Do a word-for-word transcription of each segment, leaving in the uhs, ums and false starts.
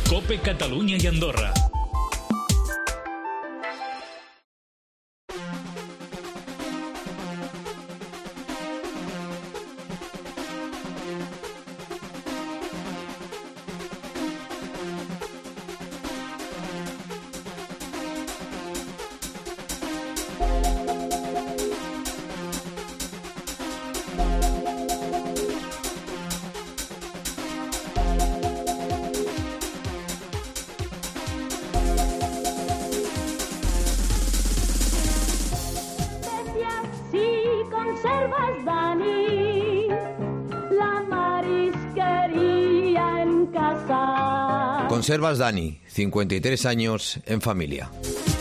COPE Catalunya i Andorra. Conservas Dani, cincuenta y tres años en familia.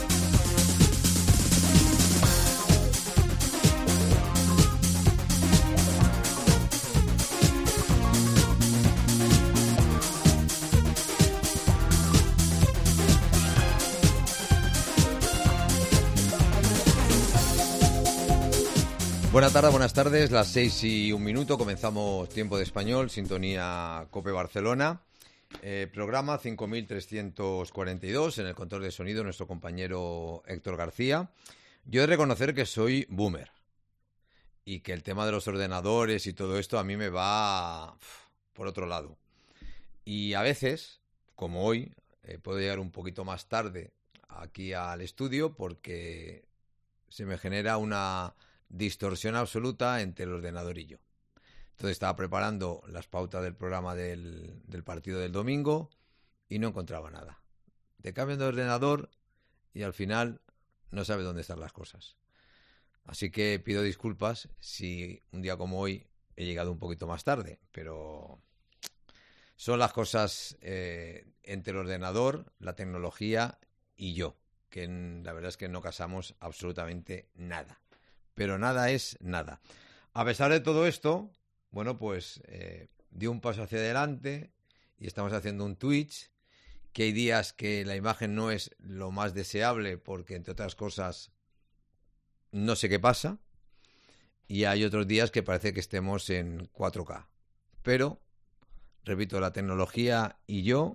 Buenas tardes, buenas tardes, las seis y un minuto, comenzamos Tiempo de Español, sintonía COPE Barcelona. Eh, programa cinco mil trescientos cuarenta y dos, en el control de sonido nuestro compañero Héctor García. Yo he de reconocer que soy boomer y que el tema de los ordenadores y todo esto a mí me va uf, por otro lado. Y a veces, como hoy, eh, puedo llegar un poquito más tarde aquí al estudio porque se me genera una distorsión absoluta entre el ordenador y yo. Entonces estaba preparando las pautas del programa del, del partido del domingo y no encontraba nada. Te cambian de ordenador y al final no sabes dónde están las cosas. Así que pido disculpas si un día como hoy he llegado un poquito más tarde, pero son las cosas eh, entre el ordenador, la tecnología y yo, que en, la verdad es que no casamos absolutamente nada. Pero nada es nada. A pesar de todo esto, bueno, pues eh, dio un paso hacia adelante y estamos haciendo un Twitch, que hay días que la imagen no es lo más deseable porque, entre otras cosas, no sé qué pasa, y hay otros días que parece que estemos en cuatro K. Pero, repito, la tecnología y yo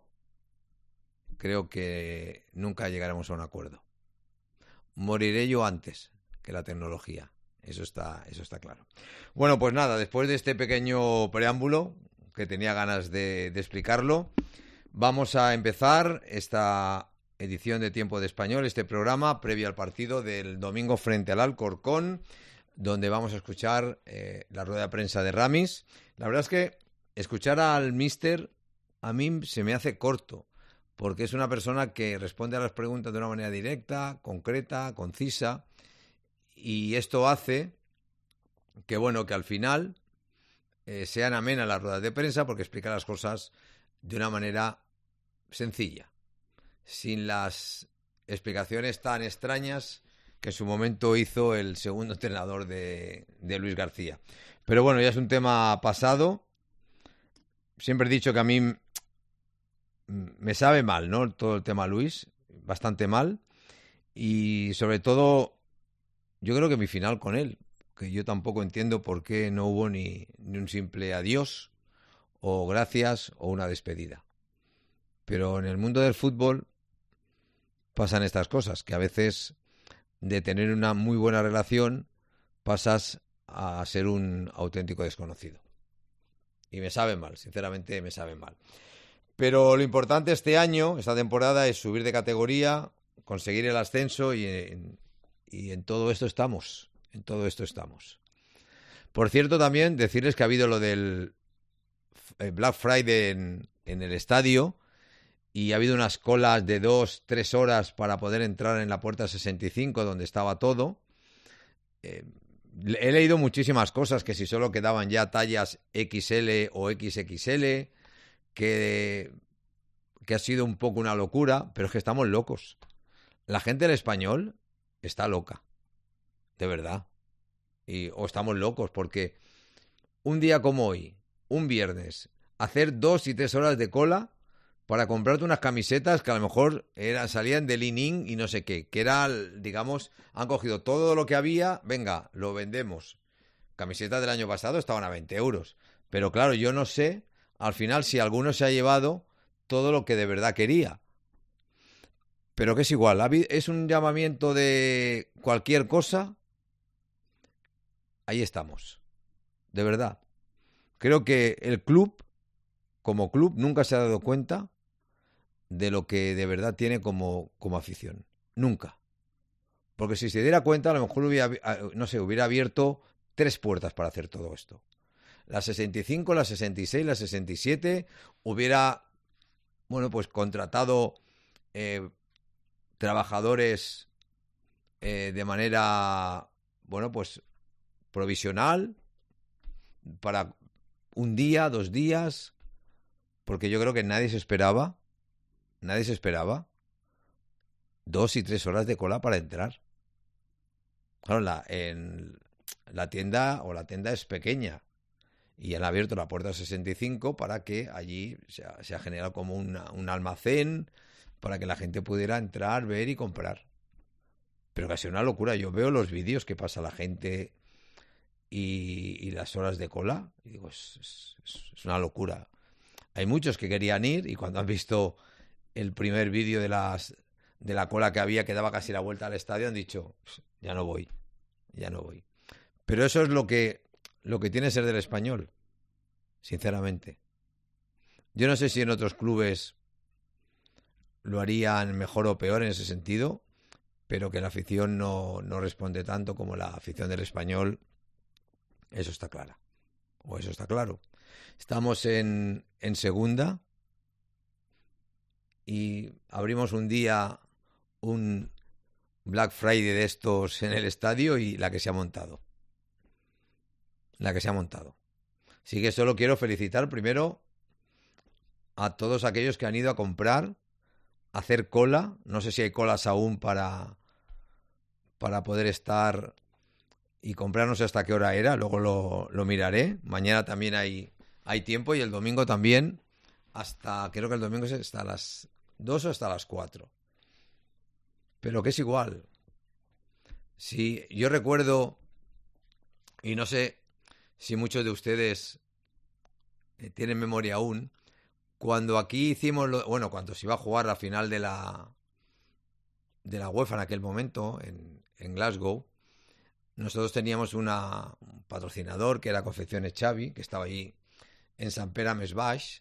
creo que nunca llegaremos a un acuerdo. Moriré yo antes que la tecnología. Eso está, eso está claro. Bueno, pues nada, después de este pequeño preámbulo, que tenía ganas de, de explicarlo, vamos a empezar esta edición de Tiempo de Español, este programa previo al partido del domingo frente al Alcorcón, donde vamos a escuchar eh, la rueda de prensa de Ramis. La verdad es que escuchar al míster a mí se me hace corto, porque es una persona que responde a las preguntas de una manera directa, concreta, concisa. Y esto hace que, bueno, que al final eh, sean amenas las ruedas de prensa porque explica las cosas de una manera sencilla, sin las explicaciones tan extrañas que en su momento hizo el segundo entrenador de, de Luis García. Pero bueno, ya es un tema pasado. Siempre he dicho que a mí me sabe mal, ¿no? Todo el tema Luis, bastante mal. Y sobre todo, yo creo que mi final con él, que yo tampoco entiendo por qué no hubo ni, ni un simple adiós o gracias o una despedida. Pero en el mundo del fútbol pasan estas cosas, que a veces de tener una muy buena relación pasas a ser un auténtico desconocido. Y me sabe mal, sinceramente me sabe mal. Pero lo importante este año, esta temporada, es subir de categoría, conseguir el ascenso y en, y en todo esto estamos, en todo esto estamos. Por cierto, también decirles que ha habido lo del Black Friday en, en el estadio y ha habido unas colas de dos, tres horas para poder entrar en la puerta sesenta y cinco donde estaba todo. Eh, he leído muchísimas cosas, que si solo quedaban ya tallas equis ele o equis equis ele, que, que ha sido un poco una locura, pero es que estamos locos. La gente del Español está loca, de verdad. Y, o estamos locos, porque un día como hoy, un viernes, hacer dos y tres horas de cola para comprarte unas camisetas que a lo mejor eran, salían de Li-Ning y no sé qué, que era, digamos, han cogido todo lo que había, venga, lo vendemos. Camisetas del año pasado estaban a veinte euros. Pero claro, yo no sé, al final, si alguno se ha llevado todo lo que de verdad quería. Pero que es igual, es un llamamiento de cualquier cosa. Ahí estamos. De verdad. Creo que el club, como club, nunca se ha dado cuenta de lo que de verdad tiene como, como afición. Nunca. Porque si se diera cuenta, a lo mejor hubiera, no sé, hubiera abierto tres puertas para hacer todo esto. La sesenta y cinco, la sesenta y seis, la sesenta y siete, hubiera, bueno, pues contratado eh, trabajadores eh, de manera, bueno, pues provisional, para un día, dos días, porque yo creo que nadie se esperaba, nadie se esperaba dos y tres horas de cola para entrar. Claro, la, en la tienda o la tienda es pequeña y han abierto la puerta sesenta y cinco para que allí se ha, se ha generado como una, un almacén para que la gente pudiera entrar, ver y comprar. Pero que ha sido una locura. Yo veo los vídeos que pasa la gente y, y las horas de cola y digo, es, es, es una locura. Hay muchos que querían ir y cuando han visto el primer vídeo de las de la cola que había, que daba casi la vuelta al estadio, han dicho, ya no voy, ya no voy. Pero eso es lo que, lo que tiene ser del Español, sinceramente. Yo no sé si en otros clubes lo harían mejor o peor en ese sentido, pero que la afición no, no responde tanto como la afición del Español, eso está claro. O eso está claro. Estamos en, en segunda y abrimos un día un Black Friday de estos en el estadio y la que se ha montado. La que se ha montado. Así que solo quiero felicitar primero a todos aquellos que han ido a comprar, a hacer cola. No sé si hay colas aún para, para poder estar y comprar, no sé hasta qué hora era, luego lo, lo miraré. Mañana también hay, hay tiempo y el domingo también, hasta, creo que el domingo es hasta las dos o hasta las cuatro. Pero que es igual. Si yo recuerdo, y no sé si muchos de ustedes eh, tienen memoria aún, cuando aquí hicimos, lo, bueno, cuando se iba a jugar la final de la de la UEFA en aquel momento, en, en Glasgow, nosotros teníamos una, un patrocinador que era Confecciones Xavi, que estaba allí en Sant Pere Més Baix,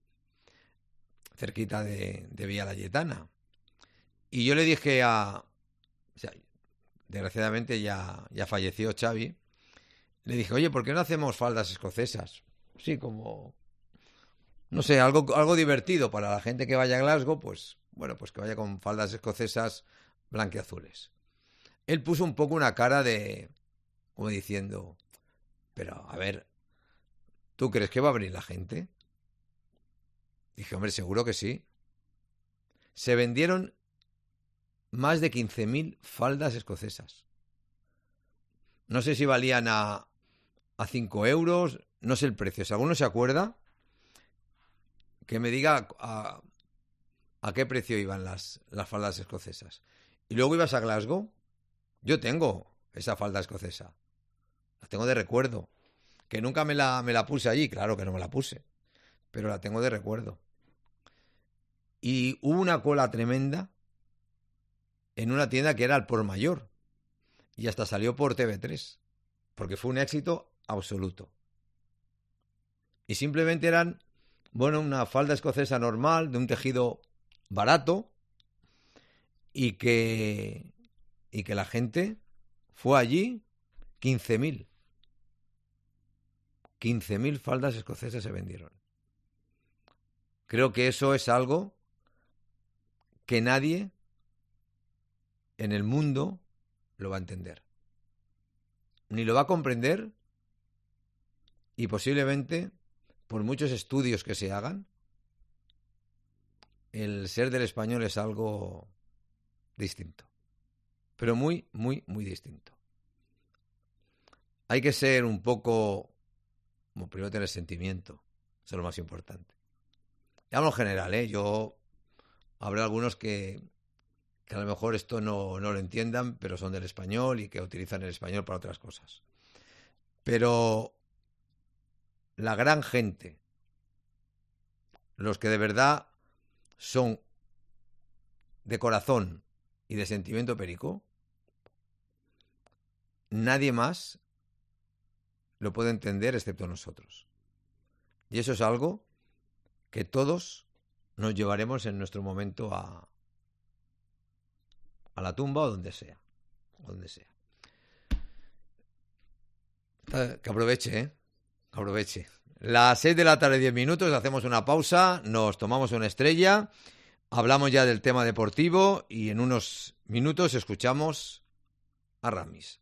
cerquita de, de Villa Laietana. Y yo le dije a... O sea, desgraciadamente ya, ya falleció Xavi. Le dije, oye, ¿por qué no hacemos faldas escocesas? Sí, como... No sé, algo, algo divertido para la gente que vaya a Glasgow, pues bueno, pues que vaya con faldas escocesas blanquiazules. Él puso un poco una cara de... como diciendo, pero a ver, ¿tú crees que va a venir la gente? Dije, hombre, seguro que sí. Se vendieron más de quince mil faldas escocesas. No sé si valían a, a cinco euros, no sé el precio. Si alguno se acuerda, que me diga a, a qué precio iban las, las faldas escocesas. Y luego ibas a Glasgow. Yo tengo esa falda escocesa. La tengo de recuerdo. Que nunca me la, me la puse allí. Claro que no me la puse. Pero la tengo de recuerdo. Y hubo una cola tremenda en una tienda que era al por mayor. Y hasta salió por T V tres. Porque fue un éxito absoluto. Y simplemente eran, bueno, una falda escocesa normal, de un tejido barato. Y que, y que la gente fue allí quince mil. quince mil faldas escocesas se vendieron. Creo que eso es algo que nadie en el mundo lo va a entender. Ni lo va a comprender y posiblemente, por muchos estudios que se hagan, el ser del español es algo distinto. Pero muy, muy, muy distinto. Hay que ser un poco... Como primero tener sentimiento. Eso es lo más importante. Y hablo en general, ¿eh? Yo... Habrá algunos que... que a lo mejor esto no, no lo entiendan, pero son del español y que utilizan el español para otras cosas. Pero la gran gente, los que de verdad son de corazón y de sentimiento perico, nadie más lo puede entender excepto nosotros. Y eso es algo que todos nos llevaremos en nuestro momento a, a la tumba o donde sea. Donde sea. Que aproveche, ¿eh? Que aproveche. Las seis de la tarde, diez minutos, hacemos una pausa, nos tomamos una estrella, hablamos ya del tema deportivo y en unos minutos escuchamos a Ramis.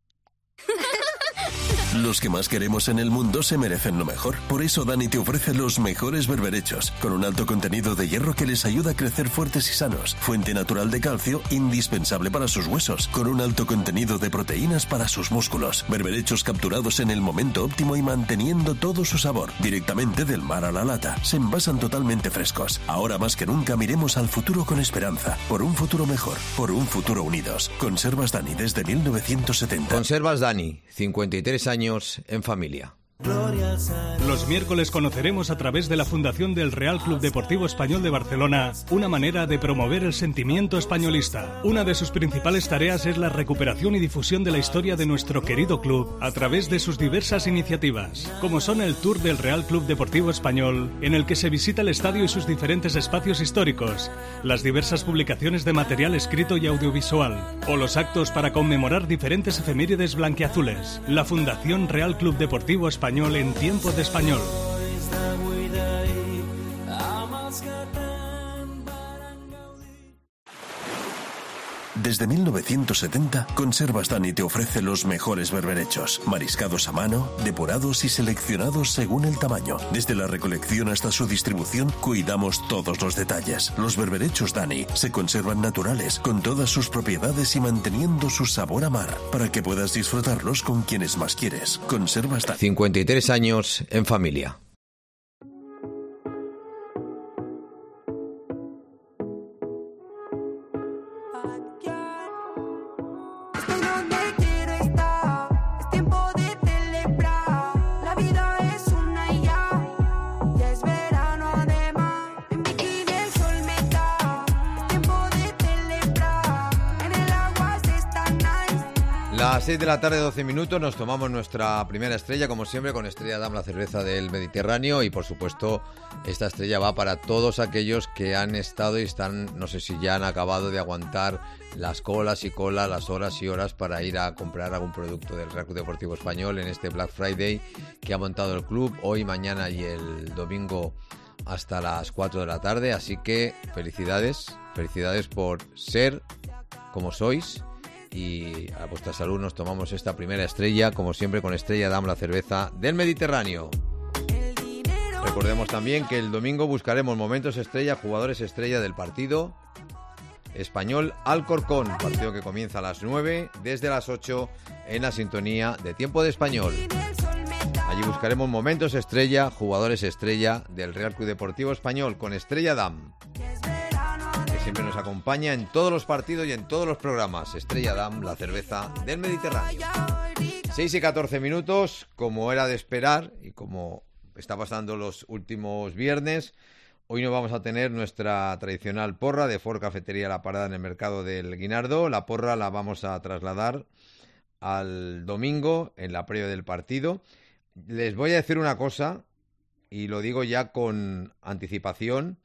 Los que más queremos en el mundo se merecen lo mejor. Por eso Dani te ofrece los mejores berberechos, con un alto contenido de hierro que les ayuda a crecer fuertes y sanos. Fuente natural de calcio, indispensable para sus huesos, con un alto contenido de proteínas para sus músculos. Berberechos capturados en el momento óptimo y manteniendo todo su sabor, directamente del mar a la lata. Se envasan totalmente frescos. Ahora más que nunca miremos al futuro con esperanza. Por un futuro mejor, por un futuro unidos. Conservas Dani desde mil novecientos setenta. Conservas Dani, cincuenta y tres años en familia. Los miércoles conoceremos a través de la Fundación del Real Club Deportivo Español de Barcelona una manera de promover el sentimiento españolista. Una de sus principales tareas es la recuperación y difusión de la historia de nuestro querido club a través de sus diversas iniciativas, como son el Tour del Real Club Deportivo Español, en el que se visita el estadio y sus diferentes espacios históricos, las diversas publicaciones de material escrito y audiovisual, o los actos para conmemorar diferentes efemérides blanquiazules. La Fundación Real Club Deportivo Español en tiempo de español. Desde mil novecientos setenta, Conservas Dani te ofrece los mejores berberechos, mariscados a mano, depurados y seleccionados según el tamaño. Desde la recolección hasta su distribución, cuidamos todos los detalles. Los berberechos Dani se conservan naturales, con todas sus propiedades y manteniendo su sabor a mar, para que puedas disfrutarlos con quienes más quieres. Conservas Dani. cincuenta y tres años en familia. A las seis de la tarde, doce minutos, nos tomamos nuestra primera estrella, como siempre, con Estrella Damm, la cerveza del Mediterráneo. Y, por supuesto, esta estrella va para todos aquellos que han estado y están, no sé si ya han acabado de aguantar las colas y colas, las horas y horas para ir a comprar algún producto del Real Club Deportivo Español en este Black Friday que ha montado el club hoy, mañana y el domingo hasta las cuatro de la tarde. Así que felicidades, felicidades por ser como sois. Y a vuestra salud nos tomamos esta primera estrella, como siempre, con Estrella Damm, la cerveza del Mediterráneo. Recordemos también que el domingo buscaremos momentos estrella, jugadores estrella del partido Español Alcorcón, partido que comienza a las nueve, desde las ocho en la sintonía de Tiempo de Español. Allí buscaremos momentos estrella, jugadores estrella del Real Club Deportivo Español con Estrella Damm, que siempre nos acompaña en todos los partidos y en todos los programas. Estrella Damm, la cerveza del Mediterráneo. seis y catorce minutos, como era de esperar y como está pasando los últimos viernes, hoy no vamos a tener nuestra tradicional porra de Ford Cafetería La Parada en el mercado del Guinardó. La porra la vamos a trasladar al domingo en la previa del partido. Les voy a decir una cosa, y lo digo ya con anticipación,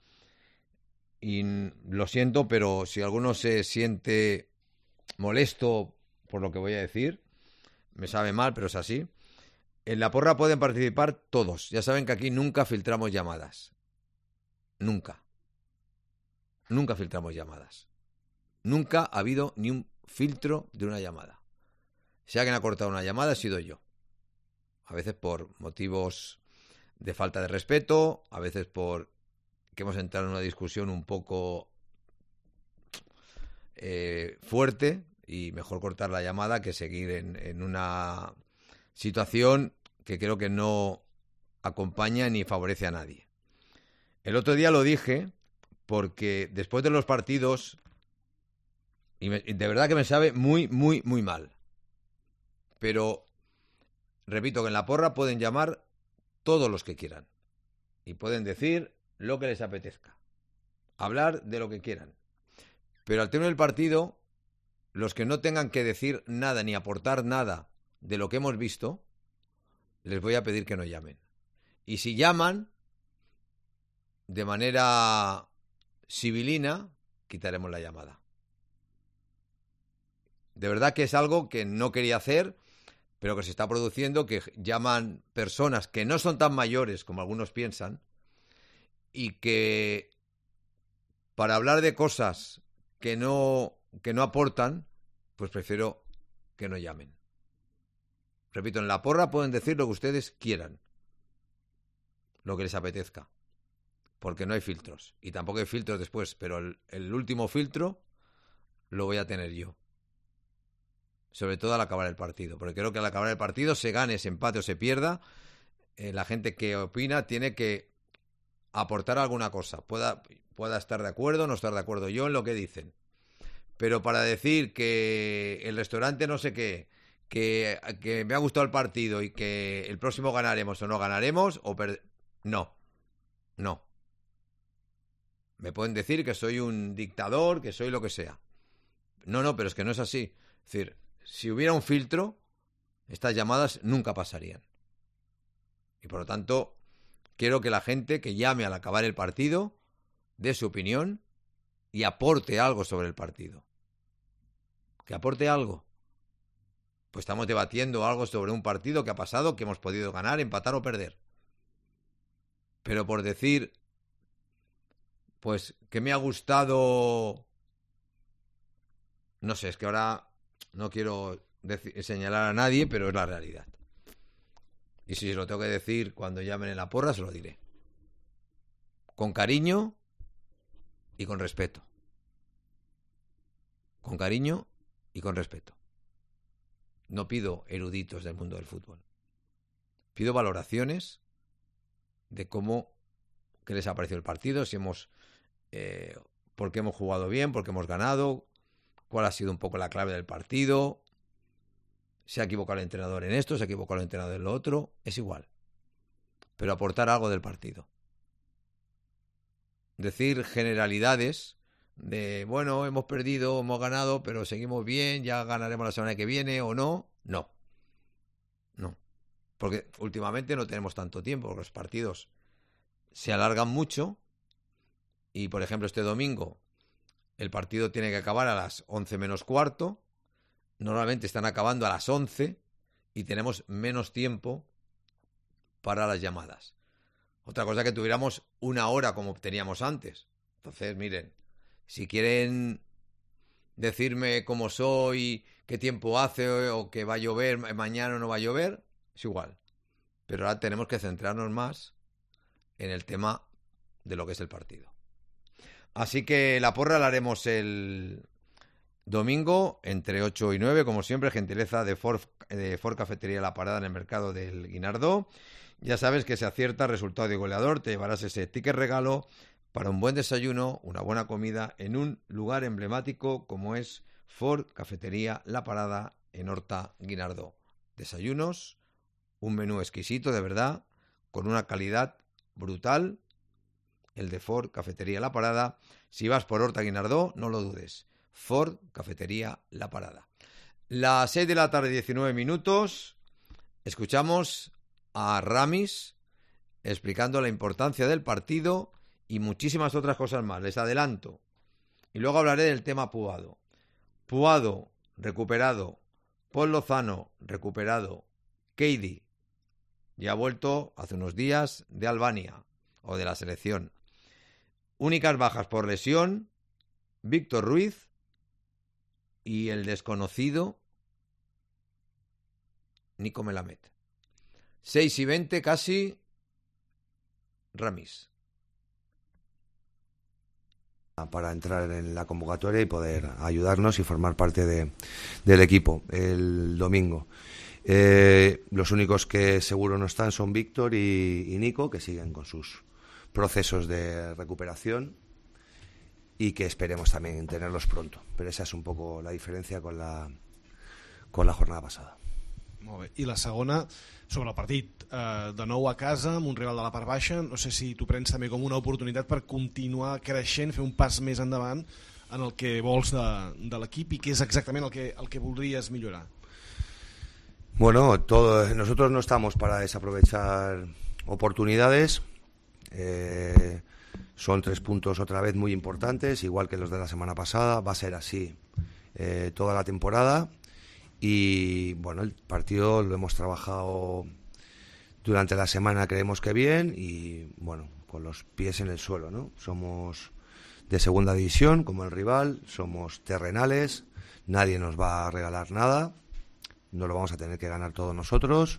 y lo siento, pero si alguno se siente molesto por lo que voy a decir, me sabe mal, pero es así. En la porra pueden participar todos. Ya saben que aquí nunca filtramos llamadas. Nunca. Nunca filtramos llamadas. Nunca ha habido ni un filtro de una llamada. Si alguien ha cortado una llamada, he sido yo. A veces por motivos de falta de respeto, a veces por que hemos entrado en una discusión un poco eh, fuerte y mejor cortar la llamada que seguir en, en una situación que creo que no acompaña ni favorece a nadie. El otro día lo dije porque después de los partidos, y, me, y de verdad que me sabe muy, muy, muy mal, pero repito que en la porra pueden llamar todos los que quieran y pueden decir lo que les apetezca. hablar de lo que quieran. Pero al término del partido, los que no tengan que decir nada ni aportar nada de lo que hemos visto, les voy a pedir que no llamen. Y si llaman, de manera civilina, quitaremos la llamada. De verdad que es algo que no quería hacer, pero que se está produciendo, que llaman personas que no son tan mayores como algunos piensan, y que para hablar de cosas que no, que no aportan, pues prefiero que no llamen. Repito, en la porra pueden decir lo que ustedes quieran, lo que les apetezca, porque no hay filtros, y tampoco hay filtros después, pero el, el último filtro lo voy a tener yo. Sobre todo al acabar el partido, porque creo que al acabar el partido, se gane, se empate o se pierda, eh, la gente que opina tiene que aportar alguna cosa. Pueda, pueda estar de acuerdo o no estar de acuerdo yo en lo que dicen. Pero para decir que el restaurante no sé qué, que, que me ha gustado el partido y que el próximo ganaremos o no ganaremos, o per... no, no. Me pueden decir que soy un dictador, que soy lo que sea. No, no, pero es que no es así. Es decir, si hubiera un filtro, estas llamadas nunca pasarían. Y por lo tanto, quiero que la gente que llame al acabar el partido dé su opinión y aporte algo sobre el partido. Que aporte algo. Pues estamos debatiendo algo sobre un partido que ha pasado, que hemos podido ganar, empatar o perder. Pero por decir, pues, que me ha gustado... No sé, es que ahora no quiero decir, señalar a nadie, pero es la realidad. Y si se lo tengo que decir cuando llamen en la porra, se lo diré. Con cariño y con respeto. Con cariño y con respeto. No pido eruditos del mundo del fútbol. Pido valoraciones de cómo, qué les ha parecido el partido, si hemos, eh, por qué hemos jugado bien, por qué hemos ganado, cuál ha sido un poco la clave del partido. Se ha equivocado el entrenador en esto, se ha equivocado el entrenador en lo otro, es igual. Pero aportar algo del partido. Decir generalidades de, bueno, hemos perdido, hemos ganado, pero seguimos bien, ya ganaremos la semana que viene o no. No. No. Porque últimamente no tenemos tanto tiempo, porque los partidos se alargan mucho y, por ejemplo, este domingo el partido tiene que acabar a las once menos cuarto. Normalmente están acabando a las once y tenemos menos tiempo para las llamadas. Otra cosa que tuviéramos una hora como teníamos antes. Entonces, miren, si quieren decirme cómo soy, qué tiempo hace o que va a llover mañana o no va a llover, es igual. Pero ahora tenemos que centrarnos más en el tema de lo que es el partido. Así que la porra la haremos el domingo entre ocho y nueve, como siempre, gentileza de Ford, de Ford Cafetería La Parada en el mercado del Guinardó. Ya sabes que si aciertas resultado de goleador, te llevarás ese ticket regalo para un buen desayuno, una buena comida en un lugar emblemático como es Ford Cafetería La Parada en Horta Guinardó. Desayunos, un menú exquisito de verdad, con una calidad brutal, el de Ford Cafetería La Parada. Si vas por Horta Guinardó, no lo dudes. Ford Cafetería La Parada. Las seis de la tarde, diecinueve minutos, escuchamos a Ramis explicando la importancia del partido y muchísimas otras cosas más. Les adelanto. Y luego hablaré del tema Puado. Puado, recuperado. Paul Lozano, recuperado. Keidi, ya ha vuelto hace unos días de Albania o de la selección. Únicas bajas por lesión, Víctor Ruiz y el desconocido Nico Melamed. seis y veinte casi, Ramis. Para entrar en la convocatoria y poder ayudarnos y formar parte de, del equipo el domingo. Eh, los únicos que seguro no están son Víctor y, y Nico, que siguen con sus procesos de recuperación y que esperemos también tenerlos pronto. Pero esa es un poco la diferencia con la, con la jornada pasada. Molt bé. I la segona, sobre el partit, eh, de nou a casa, amb un rival de la part baixa, no sé si tu prens també com una oportunitat per continuar creixent, fer un pas més endavant en el que vols de, de l'equip i què és exactament el que, el que voldries millorar. Bueno, todo, nosotros no estamos para desaprovechar oportunidades. Eh, son tres puntos otra vez muy importantes, igual que los de la semana pasada. Va a ser así eh, toda la temporada. Y bueno, el partido lo hemos trabajado durante la semana, creemos que bien, y bueno, con los pies en el suelo, ¿no? Somos de segunda división, como el rival, somos terrenales, nadie nos va a regalar nada, no lo vamos a tener que ganar todos nosotros,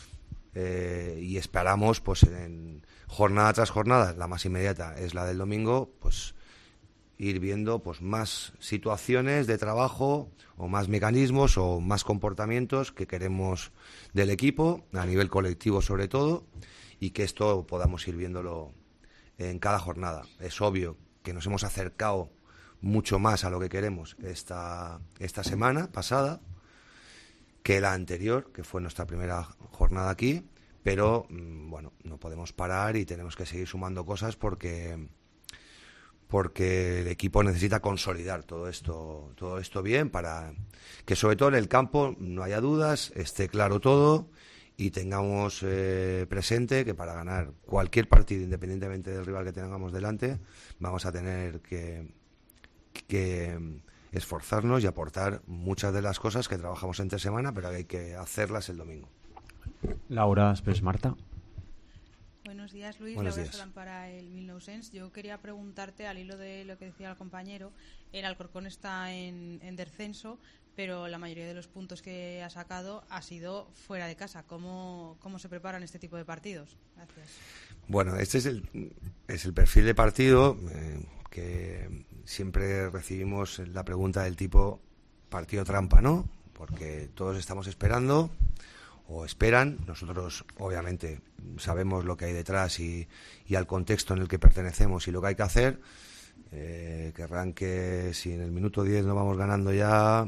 eh, y esperamos, pues en jornada tras jornada, la más inmediata es la del domingo, pues ir viendo pues más situaciones de trabajo o más mecanismos o más comportamientos que queremos del equipo, a nivel colectivo sobre todo, y que esto podamos ir viéndolo en cada jornada. Es obvio que nos hemos acercado mucho más a lo que queremos esta, esta semana pasada que la anterior, que fue nuestra primera jornada aquí, pero bueno, no podemos parar y tenemos que seguir sumando cosas porque... porque el equipo necesita consolidar todo esto, todo esto bien para que sobre todo en el campo no haya dudas, esté claro todo y tengamos eh, presente que para ganar cualquier partido, independientemente del rival que tengamos delante, vamos a tener que, que esforzarnos y aportar muchas de las cosas que trabajamos entre semana, pero hay que hacerlas el domingo. Laura, després Marta. Buenos días, Luis. Buenos Laura días. Solán para el mil novecientos. Yo quería preguntarte, al hilo de lo que decía el compañero, el Alcorcón está en, en descenso, pero la mayoría de los puntos que ha sacado ha sido fuera de casa. ¿Cómo, cómo se preparan este tipo de partidos? Gracias. Bueno, este es el, es el perfil de partido eh, que siempre recibimos la pregunta del tipo partido trampa, ¿no? Porque todos estamos esperando o esperan, nosotros obviamente sabemos lo que hay detrás y, y al contexto en el que pertenecemos y lo que hay que hacer, eh, querrán que si en el minuto diez no vamos ganando ya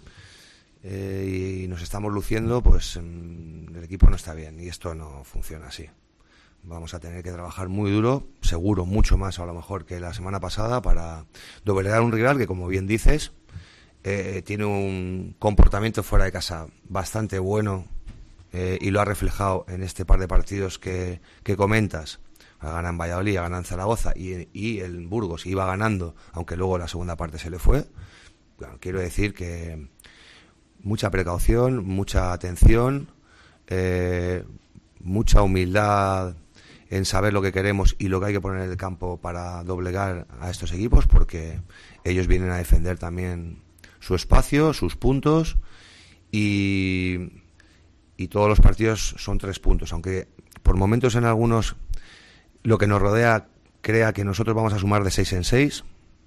eh, y nos estamos luciendo, pues mm, el equipo no está bien y esto no funciona así. Vamos a tener que trabajar muy duro, seguro mucho más a lo mejor que la semana pasada, para doblegar un rival que, como bien dices, eh, tiene un comportamiento fuera de casa bastante bueno. Eh, y lo ha reflejado en este par de partidos que, que comentas. Gana en Valladolid, gana en Zaragoza y, y el Burgos iba ganando, aunque luego la segunda parte se le fue. Bueno, quiero decir que mucha precaución, mucha atención, eh, mucha humildad en saber lo que queremos y lo que hay que poner en el campo para doblegar a estos equipos, porque ellos vienen a defender también su espacio, sus puntos, y y todos los partidos son tres puntos, aunque por momentos en algunos lo que nos rodea crea que nosotros vamos a sumar de seis en seis.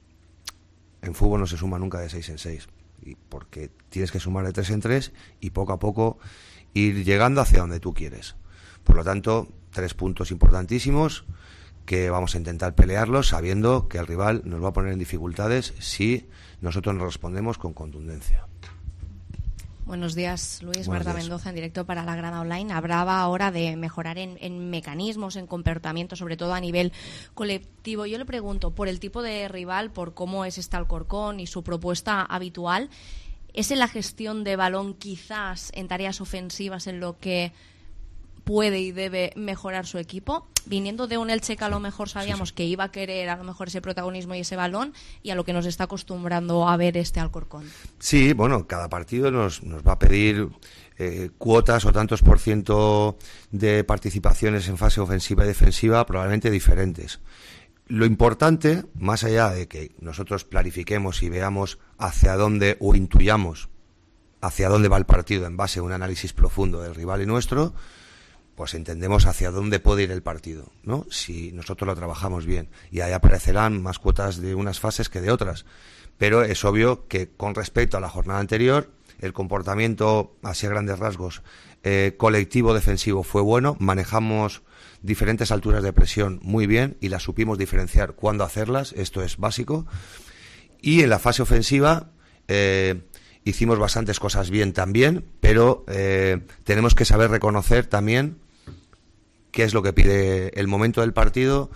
En fútbol no se suma nunca de seis en seis, y porque tienes que sumar de tres en tres y poco a poco ir llegando hacia donde tú quieres. Por lo tanto, tres puntos importantísimos que vamos a intentar pelearlos sabiendo que el rival nos va a poner en dificultades si nosotros nos respondemos con contundencia. Buenos días, Luis. Buenos Marta días. Mendoza, en directo para La Grada Online. Hablaba ahora de mejorar en, en mecanismos, en comportamiento, sobre todo a nivel colectivo. Yo le pregunto, por el tipo de rival, por cómo es este Alcorcón y su propuesta habitual, ¿es en la gestión de balón quizás en tareas ofensivas en lo que puede y debe mejorar su equipo? Viniendo de un Elche que a lo mejor sabíamos sí, sí. que iba a querer a lo mejor ese protagonismo y ese balón, y a lo que nos está acostumbrando a ver este Alcorcón. Sí, bueno, cada partido nos, nos va a pedir eh, cuotas o tantos por ciento de participaciones en fase ofensiva y defensiva probablemente diferentes. Lo importante, más allá de que nosotros planifiquemos y veamos hacia dónde o intuyamos hacia dónde va el partido en base a un análisis profundo del rival y nuestro, pues entendemos hacia dónde puede ir el partido, ¿no? Si nosotros lo trabajamos bien, y ahí aparecerán más cuotas de unas fases que de otras, pero es obvio que con respecto a la jornada anterior el comportamiento, así a grandes rasgos, eh, colectivo defensivo fue bueno, manejamos diferentes alturas de presión muy bien y las supimos diferenciar cuándo hacerlas, esto es básico, y en la fase ofensiva eh, hicimos bastantes cosas bien también, pero eh, tenemos que saber reconocer también qué es lo que pide el momento del partido,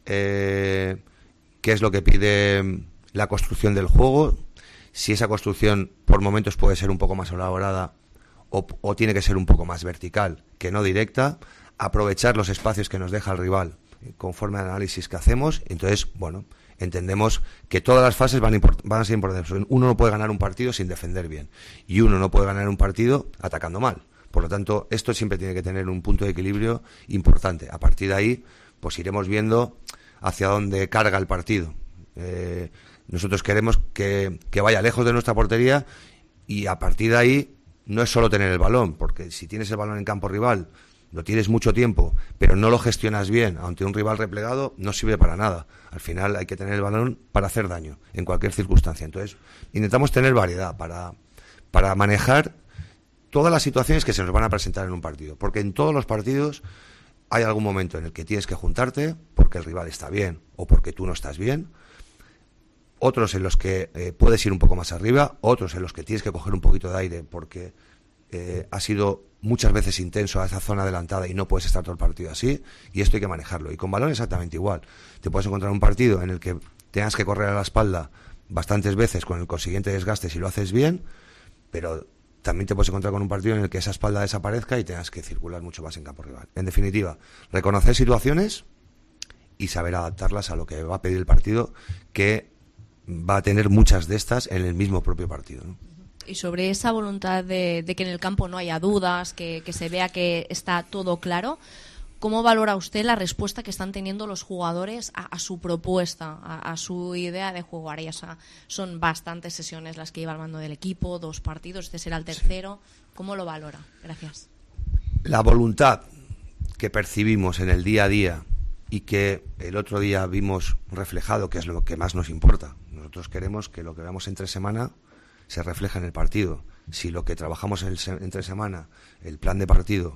eh, qué es lo que pide la construcción del juego, si esa construcción por momentos puede ser un poco más elaborada o, o tiene que ser un poco más vertical que no directa, aprovechar los espacios que nos deja el rival conforme al análisis que hacemos. Entonces, bueno, entendemos que todas las fases van, import- van a ser importantes. Uno no puede ganar un partido sin defender bien y uno no puede ganar un partido atacando mal. Por lo tanto, esto siempre tiene que tener un punto de equilibrio importante. A partir de ahí, pues iremos viendo hacia dónde carga el partido. Eh, nosotros queremos que, que vaya lejos de nuestra portería y a partir de ahí no es solo tener el balón, porque si tienes el balón en campo rival, lo tienes mucho tiempo, pero no lo gestionas bien ante un rival replegado, no sirve para nada. Al final hay que tener el balón para hacer daño, en cualquier circunstancia. Entonces, intentamos tener variedad para, para manejar todas las situaciones que se nos van a presentar en un partido, porque en todos los partidos hay algún momento en el que tienes que juntarte porque el rival está bien o porque tú no estás bien, otros en los que eh, puedes ir un poco más arriba, otros en los que tienes que coger un poquito de aire porque eh, ha sido muchas veces intenso a esa zona adelantada y no puedes estar todo el partido así, y esto hay que manejarlo. Y con balón exactamente igual. Te puedes encontrar un partido en el que tengas que correr a la espalda bastantes veces con el consiguiente desgaste si lo haces bien, pero también te puedes encontrar con un partido en el que esa espalda desaparezca y tengas que circular mucho más en campo rival. En definitiva, reconocer situaciones y saber adaptarlas a lo que va a pedir el partido, que va a tener muchas de estas en el mismo propio partido, ¿no? Y sobre esa voluntad de, de que en el campo no haya dudas, que, que se vea que está todo claro, ¿cómo valora usted la respuesta que están teniendo los jugadores a, a su propuesta, a, a su idea de juego? Ahora ya son bastantes sesiones las que lleva al mando del equipo, dos partidos, este será el tercero. ¿Cómo lo valora? Gracias. La voluntad que percibimos en el día a día y que el otro día vimos reflejado, que es lo que más nos importa. Nosotros queremos que lo que veamos entre semana se refleja en el partido. Si lo que trabajamos en el se- entre semana, el plan de partido,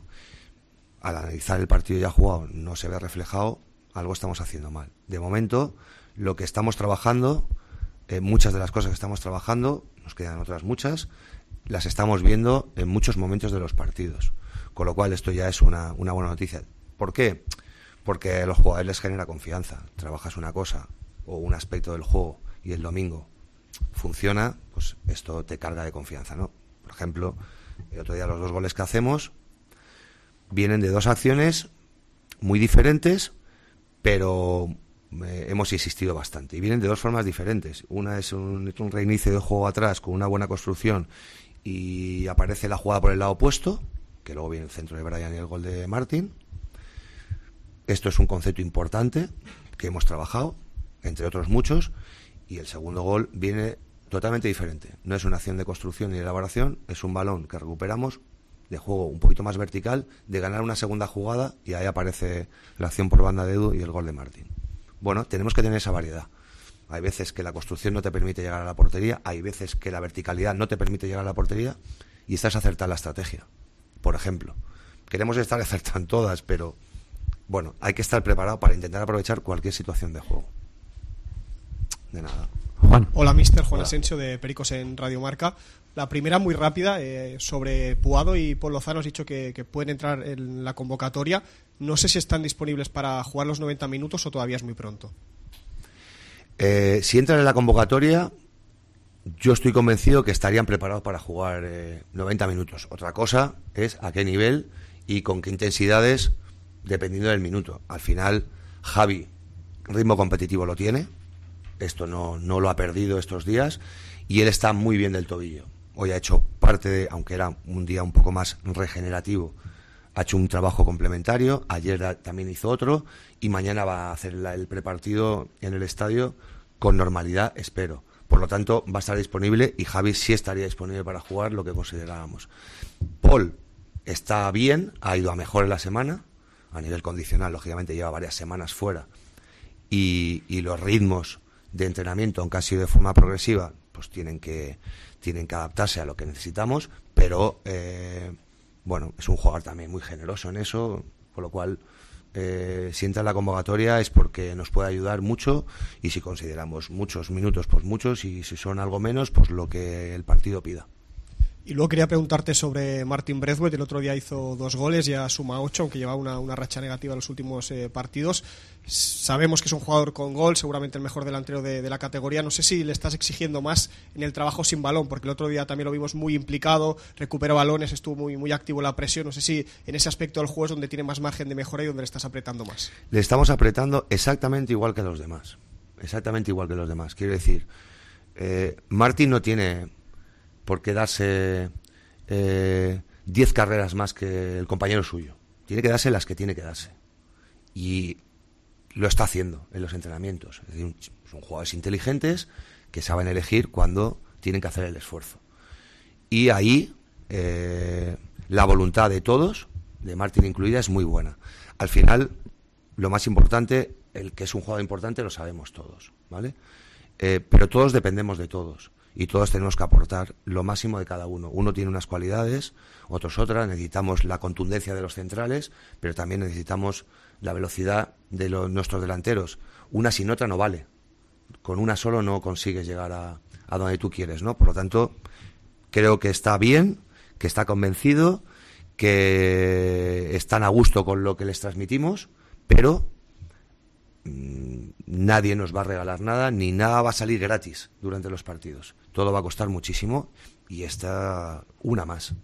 al analizar el partido ya jugado, no se ve reflejado, algo estamos haciendo mal. De momento, lo que estamos trabajando, eh, muchas de las cosas que estamos trabajando, nos quedan otras muchas, las estamos viendo en muchos momentos de los partidos. Con lo cual, esto ya es una, una buena noticia. ¿Por qué? Porque a los jugadores les genera confianza. Trabajas una cosa o un aspecto del juego y el domingo funciona, pues esto te carga de confianza, ¿no? Por ejemplo, el otro día los dos goles que hacemos vienen de dos acciones muy diferentes, pero eh, hemos insistido bastante. Y vienen de dos formas diferentes. Una es un, un reinicio de juego atrás con una buena construcción y aparece la jugada por el lado opuesto, que luego viene el centro de Brian y el gol de Martin. Esto es un concepto importante que hemos trabajado, entre otros muchos, y el segundo gol viene totalmente diferente. No es una acción de construcción ni de elaboración, es un balón que recuperamos de juego un poquito más vertical, de ganar una segunda jugada, y ahí aparece la acción por banda de Edu y el gol de Martín. Bueno, tenemos que tener esa variedad. Hay veces que la construcción no te permite llegar a la portería, hay veces que la verticalidad no te permite llegar a la portería, y estás acertando la estrategia. Por ejemplo, queremos estar acertando en todas, pero bueno, hay que estar preparado para intentar aprovechar cualquier situación de juego. De nada. Juan. Hola, mister Juan Hola. Asensio de Pericos en Radio Marca. La primera muy rápida, eh, sobre Puado y Paul Lozano. Has dicho que, que pueden entrar en la convocatoria. No sé si están disponibles para jugar los noventa minutos o todavía es muy pronto. Eh, si entran en la convocatoria, yo estoy convencido que estarían preparados para jugar eh, noventa minutos. Otra cosa es a qué nivel y con qué intensidades, dependiendo del minuto. Al final, Javi, ritmo competitivo lo tiene. Esto no, no lo ha perdido estos días, y él está muy bien del tobillo. Hoy ha hecho parte de, aunque era un día un poco más regenerativo, ha hecho un trabajo complementario. Ayer también hizo otro, y mañana va a hacer la, el prepartido en el estadio con normalidad, espero. Por lo tanto, va a estar disponible, y Javi sí estaría disponible para jugar lo que considerábamos. Paul está bien, ha ido a mejor en la semana, a nivel condicional, lógicamente lleva varias semanas fuera, y, y los ritmos de entrenamiento, aunque ha sido de forma progresiva, pues tienen que tienen que adaptarse a lo que necesitamos, pero eh, bueno, es un jugador también muy generoso en eso, por lo cual eh, si entra en la convocatoria es porque nos puede ayudar mucho, y si consideramos muchos minutos, pues muchos, y si son algo menos, pues lo que el partido pida. Y luego quería preguntarte sobre Martin Braithwaite. El otro día hizo dos goles, ya suma ocho, aunque lleva una, una racha negativa en los últimos eh, partidos. Sabemos que es un jugador con gol, seguramente el mejor delantero de, de la categoría. No sé si le estás exigiendo más en el trabajo sin balón, porque el otro día también lo vimos muy implicado, recuperó balones, estuvo muy, muy activo en la presión. No sé si en ese aspecto del juego es donde tiene más margen de mejora y donde le estás apretando más. Le estamos apretando exactamente igual que los demás. Exactamente igual que los demás. Quiero decir, eh, Martin no tiene por qué darse eh, diez carreras más que el compañero suyo. Tiene que darse las que tiene que darse. Y lo está haciendo en los entrenamientos. Es decir, son jugadores inteligentes que saben elegir cuándo tienen que hacer el esfuerzo. Y ahí eh, la voluntad de todos, de Martin incluida, es muy buena. Al final, lo más importante, el que es un jugador importante, lo sabemos todos, ¿vale? Eh, pero todos dependemos de todos. Y todos tenemos que aportar lo máximo de cada uno. Uno tiene unas cualidades, otros otras. Necesitamos la contundencia de los centrales, pero también necesitamos la velocidad de los, nuestros delanteros. Una sin otra no vale. Con una solo no consigues llegar a, a donde tú quieres, ¿no? Por lo tanto, creo que está bien, que está convencido, que están a gusto con lo que les transmitimos, pero mmm, nadie nos va a regalar nada, ni nada va a salir gratis durante los partidos. Todo va a costar muchísimo y esta una más.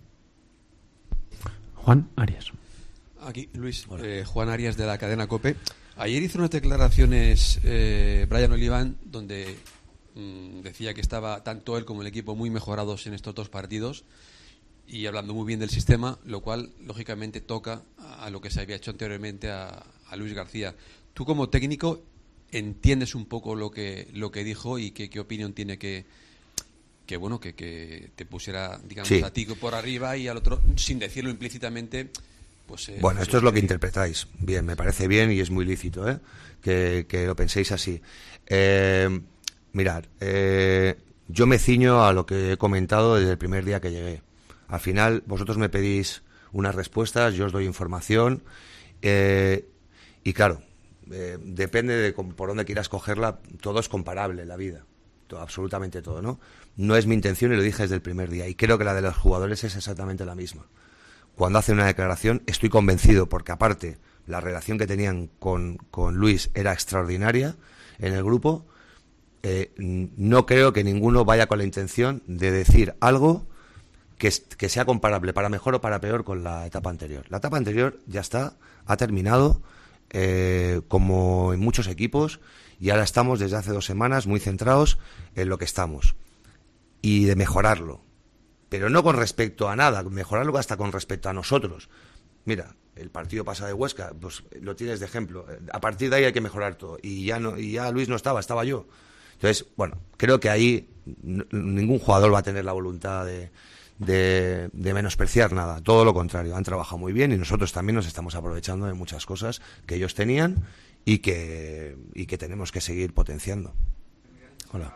Juan Arias. Aquí, Luis, eh, Juan Arias de la cadena COPE. Ayer hizo unas declaraciones eh, Brian Oliván donde mmm, decía que estaba tanto él como el equipo muy mejorados en estos dos partidos y hablando muy bien del sistema, lo cual lógicamente toca a, a lo que se había hecho anteriormente a, a Luis García. Tú como técnico entiendes un poco lo que lo que dijo y qué, qué opinión tiene que que bueno que, que te pusiera, digamos, sí, a ti por arriba y al otro sin decirlo implícitamente. Pues, eh, bueno, pues esto es lo que interpretáis. Bien, me parece bien y es muy lícito, ¿eh? que, que lo penséis así. Eh, mirad, eh, yo me ciño a lo que he comentado desde el primer día que llegué. Al final, vosotros me pedís unas respuestas, yo os doy información eh, y claro, eh, depende de por dónde quieras cogerla, todo es comparable en la vida. Todo, absolutamente todo, ¿no? No es mi intención y lo dije desde el primer día y creo que la de los jugadores es exactamente la misma. Cuando hacen una declaración estoy convencido porque aparte la relación que tenían con, con Luis era extraordinaria en el grupo. Eh, no creo que ninguno vaya con la intención de decir algo que, que sea comparable para mejor o para peor con la etapa anterior. La etapa anterior ya está, ha terminado, eh, como en muchos equipos, y ahora estamos desde hace dos semanas muy centrados en lo que estamos y de mejorarlo, pero no con respecto a nada, mejorarlo hasta con respecto a nosotros. Mira, el partido pasado de Huesca, pues lo tienes de ejemplo. A partir de ahí hay que mejorar todo y ya no, y ya Luis no estaba, estaba yo. Entonces, bueno, creo que ahí n- ningún jugador va a tener la voluntad de, de, de menospreciar nada, todo lo contrario, han trabajado muy bien y nosotros también nos estamos aprovechando de muchas cosas que ellos tenían y que, y que tenemos que seguir potenciando. Hola.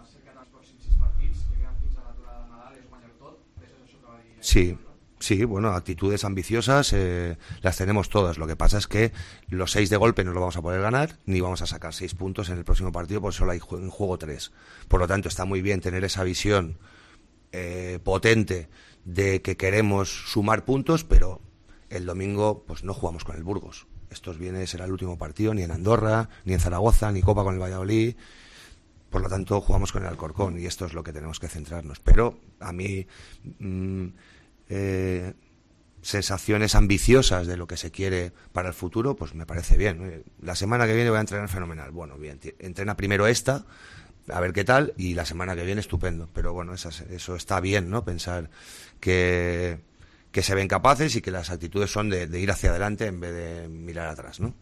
Sí, sí, bueno, actitudes ambiciosas eh, las tenemos todas. Lo que pasa es que los seis de golpe no lo vamos a poder ganar, ni vamos a sacar seis puntos en el próximo partido, porque solo hay ju- en juego tres. Por lo tanto, está muy bien tener esa visión eh, potente de que queremos sumar puntos, pero el domingo pues no jugamos con el Burgos. Estos viene será el último partido, ni en Andorra, ni en Zaragoza, ni Copa con el Valladolid. Por lo tanto, jugamos con el Alcorcón y esto es lo que tenemos que centrarnos. Pero a mí, mmm, eh, sensaciones ambiciosas de lo que se quiere para el futuro, pues me parece bien. La semana que viene voy a entrenar fenomenal. Bueno, bien, entrena primero esta, a ver qué tal, y la semana que viene estupendo. Pero bueno, esas, eso está bien, ¿no? Pensar que, que se ven capaces y que las actitudes son de, de ir hacia adelante en vez de mirar atrás, ¿no?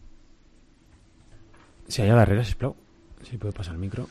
Si hay barreras, sisplau. Si puede pasar el micro.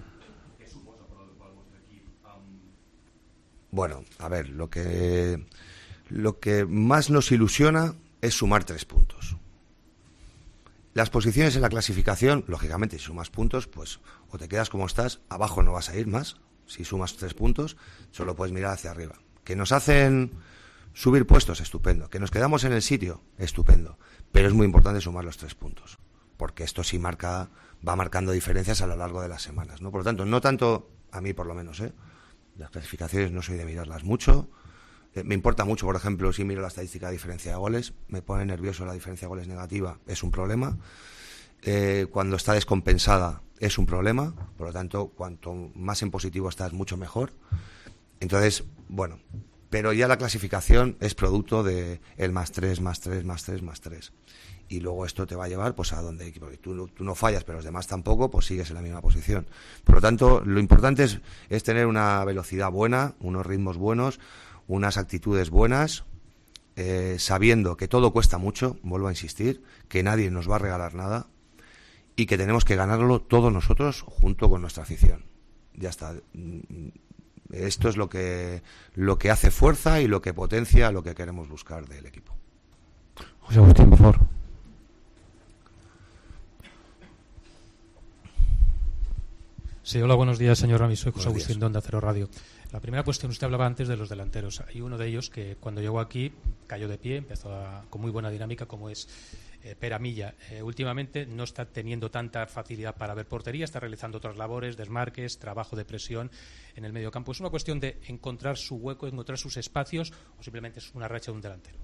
Bueno, a ver, lo que lo que más nos ilusiona es sumar tres puntos. Las posiciones en la clasificación, lógicamente, si sumas puntos, pues o te quedas como estás, abajo no vas a ir más. Si sumas tres puntos, solo puedes mirar hacia arriba. Que nos hacen subir puestos, estupendo. Que nos quedamos en el sitio, estupendo. Pero es muy importante sumar los tres puntos, porque esto sí marca, va marcando diferencias a lo largo de las semanas, ¿no? Por lo tanto, no tanto, a mí por lo menos, ¿eh? Las clasificaciones no soy de mirarlas mucho. Eh, me importa mucho, por ejemplo, si miro la estadística de diferencia de goles, me pone nervioso la diferencia de goles negativa, es un problema. Eh, cuando está descompensada es un problema, por lo tanto, cuanto más en positivo estás, mucho mejor. Entonces, bueno, pero ya la clasificación es producto de el más tres, más tres, más tres, más tres. Y luego esto te va a llevar pues a donde porque tú, tú no fallas, pero los demás tampoco, pues sigues en la misma posición. Por lo tanto, lo importante es, es tener una velocidad buena, unos ritmos buenos, unas actitudes buenas, eh, sabiendo que todo cuesta mucho, vuelvo a insistir, que nadie nos va a regalar nada y que tenemos que ganarlo todos nosotros junto con nuestra afición. Ya está. Esto es lo que, lo que hace fuerza y lo que potencia lo que queremos buscar del equipo. José Agustín, por favor. Sí, hola, buenos días, señor Ramis. Soy José Buenos Agustín días. de Onda Cero Radio. La primera cuestión, usted hablaba antes de los delanteros. Hay uno de ellos que cuando llegó aquí cayó de pie, empezó a, con muy buena dinámica, como es eh, Pere Milla. Eh, últimamente no está teniendo tanta facilidad para ver portería, está realizando otras labores, desmarques, trabajo de presión en el medio campo. ¿Es una cuestión de encontrar su hueco, encontrar sus espacios o simplemente es una racha de un delantero?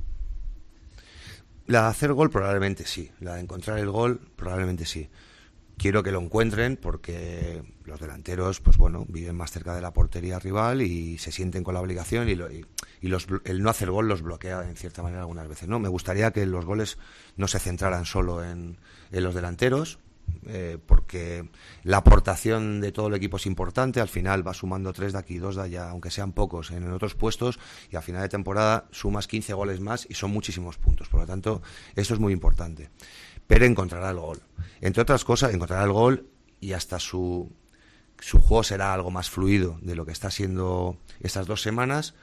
La de hacer gol probablemente sí, la de encontrar el gol probablemente sí. Quiero que lo encuentren porque los delanteros, pues bueno, viven más cerca de la portería rival y se sienten con la obligación y, lo, y, y los, el no hacer gol los bloquea en cierta manera algunas veces, ¿no? Me gustaría que los goles no se centraran solo en, en los delanteros, eh, porque la aportación de todo el equipo es importante. Al final vas sumando tres de aquí, dos de allá, aunque sean pocos en otros puestos, y al final de temporada sumas quince goles más y son muchísimos puntos. Por lo tanto, eso es muy importante. Pero encontrará el gol. Entre otras cosas, encontrará el gol y hasta su, su juego será algo más fluido de lo que está siendo estas dos semanas,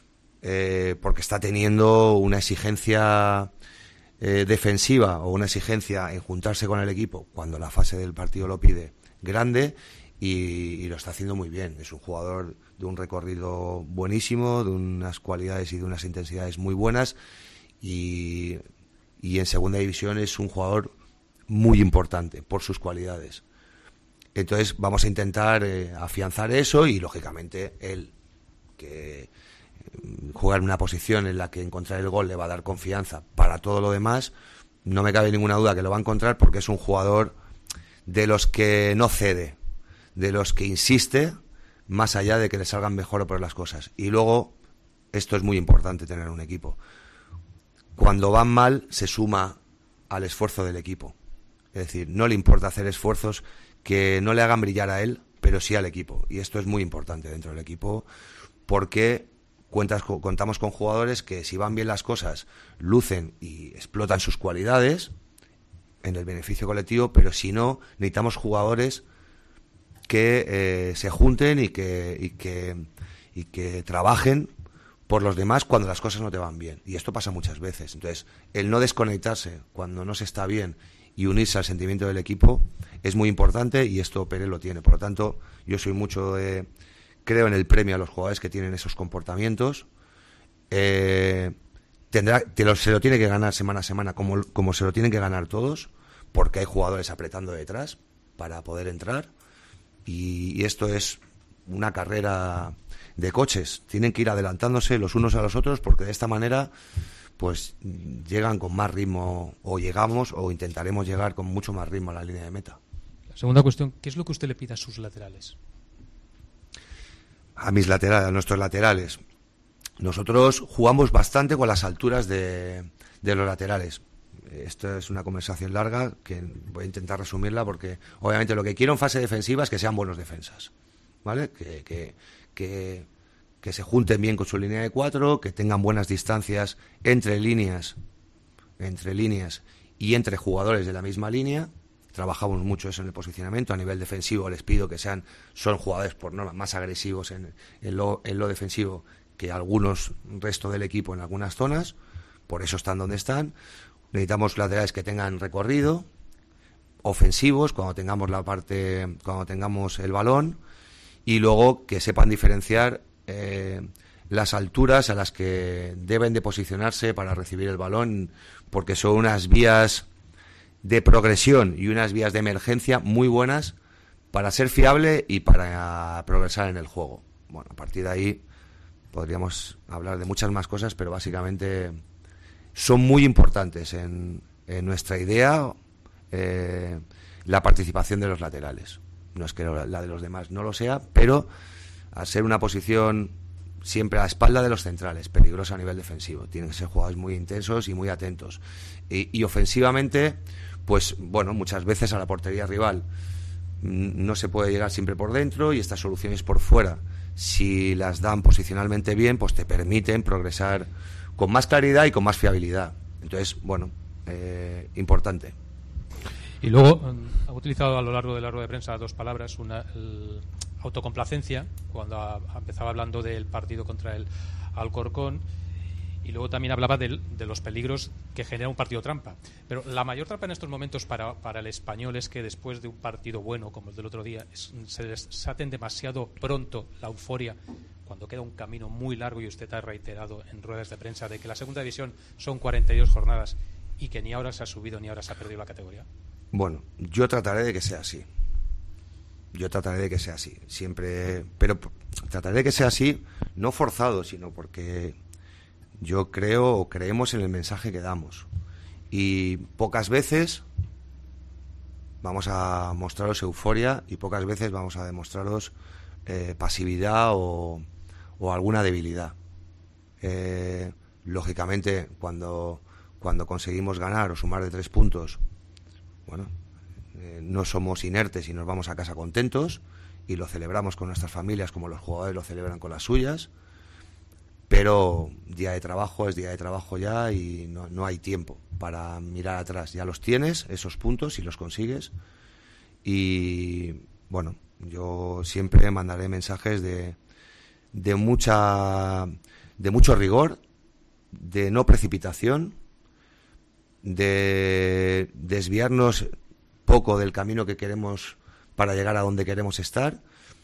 eh, porque está teniendo una exigencia eh, defensiva o una exigencia en juntarse con el equipo cuando la fase del partido lo pide grande y, y lo está haciendo muy bien. Es un jugador de un recorrido buenísimo, de unas cualidades y de unas intensidades muy buenas y... y en segunda división es un jugador muy importante por sus cualidades. Entonces vamos a intentar eh, afianzar eso y lógicamente él, que eh, juega en una posición en la que encontrar el gol le va a dar confianza para todo lo demás, no me cabe ninguna duda que lo va a encontrar porque es un jugador de los que no cede, de los que insiste más allá de que le salgan mejor o peor las cosas. Y luego, esto es muy importante tener un equipo. Cuando van mal, se suma al esfuerzo del equipo. Es decir, no le importa hacer esfuerzos que no le hagan brillar a él, pero sí al equipo. Y esto es muy importante dentro del equipo porque cuentas, contamos con jugadores que si van bien las cosas, lucen y explotan sus cualidades en el beneficio colectivo, pero si no, necesitamos jugadores que eh, se junten y que, y que, y que trabajen por los demás cuando las cosas no te van bien. Y esto pasa muchas veces. Entonces, el no desconectarse cuando no se está bien y unirse al sentimiento del equipo es muy importante y esto Pere lo tiene. Por lo tanto, yo soy mucho de... creo en el premio a los jugadores que tienen esos comportamientos. Eh, tendrá, te lo, se lo tiene que ganar semana a semana como, como se lo tienen que ganar todos, porque hay jugadores apretando detrás para poder entrar. Y, y esto es una carrera de coches, tienen que ir adelantándose los unos a los otros porque de esta manera pues llegan con más ritmo o llegamos o intentaremos llegar con mucho más ritmo a la línea de meta. La segunda cuestión, ¿qué es lo que usted le pide a sus laterales? A mis laterales, a nuestros laterales. Nosotros jugamos bastante con las alturas de, de los laterales. Esto es una conversación larga que voy a intentar resumirla porque obviamente lo que quiero en fase defensiva es que sean buenos defensas, ¿vale? Que, que, que, que se junten bien con su línea de cuatro, que tengan buenas distancias entre líneas, entre líneas y entre jugadores de la misma línea. Trabajamos mucho eso en el posicionamiento. A nivel defensivo les pido que sean, son jugadores por norma más agresivos en, en, lo, en lo defensivo que algunos resto del equipo en algunas zonas, por eso están donde están. Necesitamos laterales que tengan recorrido, ofensivos cuando tengamos la parte, cuando tengamos el balón, y luego que sepan diferenciar eh, las alturas a las que deben de posicionarse para recibir el balón, porque son unas vías de progresión y unas vías de emergencia muy buenas para ser fiable y para progresar en el juego. bueno, a partir de ahí podríamos hablar de muchas más cosas, pero básicamente son muy importantes en, en nuestra idea eh, la participación de los laterales. No es que la de los demás no lo sea, pero al ser una posición siempre a la espalda de los centrales, peligrosa a nivel defensivo, tienen que ser jugadores muy intensos y muy atentos. Y, y ofensivamente, pues bueno, muchas veces a la portería rival no se puede llegar siempre por dentro y estas soluciones por fuera, si las dan posicionalmente bien, pues te permiten progresar con más claridad y con más fiabilidad. Entonces, bueno, eh, importante. Y luego, ha utilizado a lo largo de la rueda de prensa dos palabras, una, el, autocomplacencia, cuando a, empezaba hablando del partido contra el Alcorcón, y luego también hablaba de, de los peligros que genera un partido trampa. Pero la mayor trampa en estos momentos para, para el Español es que después de un partido bueno, como el del otro día, es, se desaten demasiado pronto la euforia, cuando queda un camino muy largo, y usted ha reiterado en ruedas de prensa de que la segunda división son cuarenta y dos jornadas y que ni ahora se ha subido ni ahora se ha perdido la categoría. Bueno, yo trataré de que sea así. Yo trataré de que sea así. Siempre, pero trataré de que sea así, no forzado, sino porque yo creo o creemos en el mensaje que damos. Y pocas veces vamos a mostraros euforia y pocas veces vamos a demostraros eh, pasividad o, o alguna debilidad. Eh, lógicamente, cuando, cuando conseguimos ganar o sumar de tres puntos, bueno, eh, no somos inertes y nos vamos a casa contentos y lo celebramos con nuestras familias como los jugadores lo celebran con las suyas, pero día de trabajo es día de trabajo ya y no, no hay tiempo para mirar atrás. Ya los tienes, esos puntos, y los consigues. Y bueno, yo siempre mandaré mensajes de, de mucha de mucho rigor, de no precipitación, de desviarnos poco del camino que queremos para llegar a donde queremos estar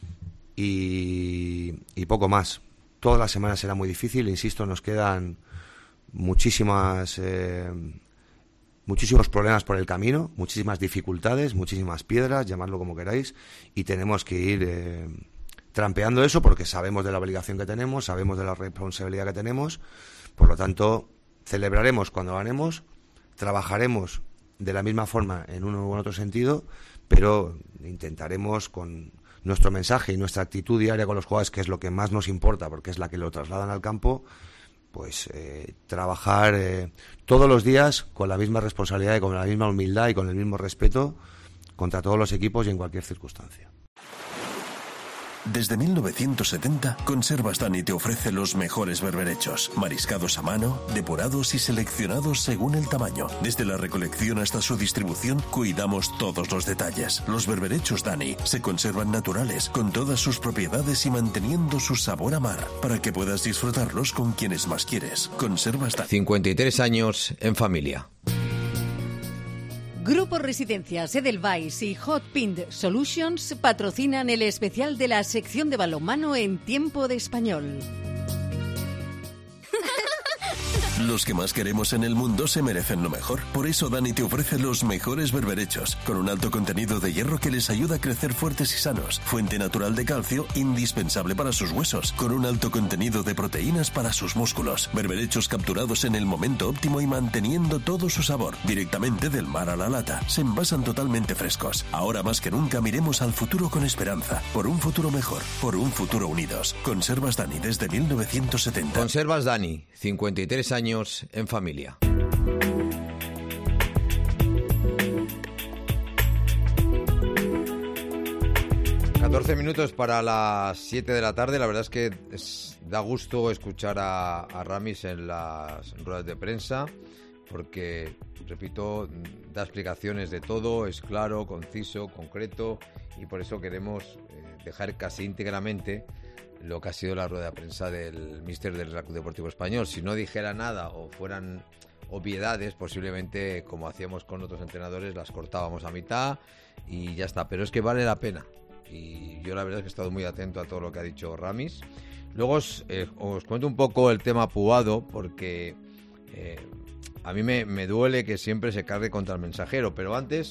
y, y poco más. Todas las semanas será muy difícil, insisto, nos quedan muchísimas eh, muchísimos problemas por el camino, muchísimas dificultades, muchísimas piedras, llamadlo como queráis, y tenemos que ir eh, trampeando eso porque sabemos de la obligación que tenemos, sabemos de la responsabilidad que tenemos. Por lo tanto, celebraremos cuando ganemos, trabajaremos de la misma forma en uno u otro sentido, pero intentaremos con nuestro mensaje y nuestra actitud diaria con los jugadores, que es lo que más nos importa porque es la que lo trasladan al campo, pues eh, trabajar eh, todos los días con la misma responsabilidad y con la misma humildad y con el mismo respeto contra todos los equipos y en cualquier circunstancia. Desde mil novecientos setenta, Conservas Dani te ofrece los mejores berberechos, mariscados a mano, depurados y seleccionados según el tamaño. Desde la recolección hasta su distribución, cuidamos todos los detalles. Los berberechos Dani se conservan naturales, con todas sus propiedades y manteniendo su sabor a mar, para que puedas disfrutarlos con quienes más quieres. Conservas Dani. cincuenta y tres años en familia. Grupo Residencias Edelweiss y Hot Pint Solutions patrocinan el especial de la sección de balonmano en Tiempo de Español. Los que más queremos en el mundo se merecen lo mejor. Por eso Dani te ofrece los mejores berberechos, con un alto contenido de hierro que les ayuda a crecer fuertes y sanos. Fuente natural de calcio, indispensable para sus huesos, con un alto contenido de proteínas para sus músculos. Berberechos capturados en el momento óptimo y manteniendo todo su sabor, directamente del mar a la lata. Se envasan totalmente frescos. Ahora más que nunca miremos al futuro con esperanza. Por un futuro mejor, por un futuro unidos. Conservas Dani desde mil novecientos setenta. Conservas Dani, cincuenta y tres años en familia. catorce minutos para las siete de la tarde. La verdad es que es, da gusto escuchar a, a Ramis en las ruedas de prensa porque, repito, da explicaciones de todo, es claro, conciso, concreto, y por eso queremos eh, dejar casi íntegramente lo que ha sido la rueda de prensa del míster del Real Club Deportivo Español. Si no dijera nada o fueran obviedades, posiblemente, como hacíamos con otros entrenadores, las cortábamos a mitad y ya está. Pero es que vale la pena. Y yo la verdad es que he estado muy atento a todo lo que ha dicho Ramis. Luego os, eh, os cuento un poco el tema Puado, porque eh, a mí me, me duele que siempre se cargue contra el mensajero. Pero antes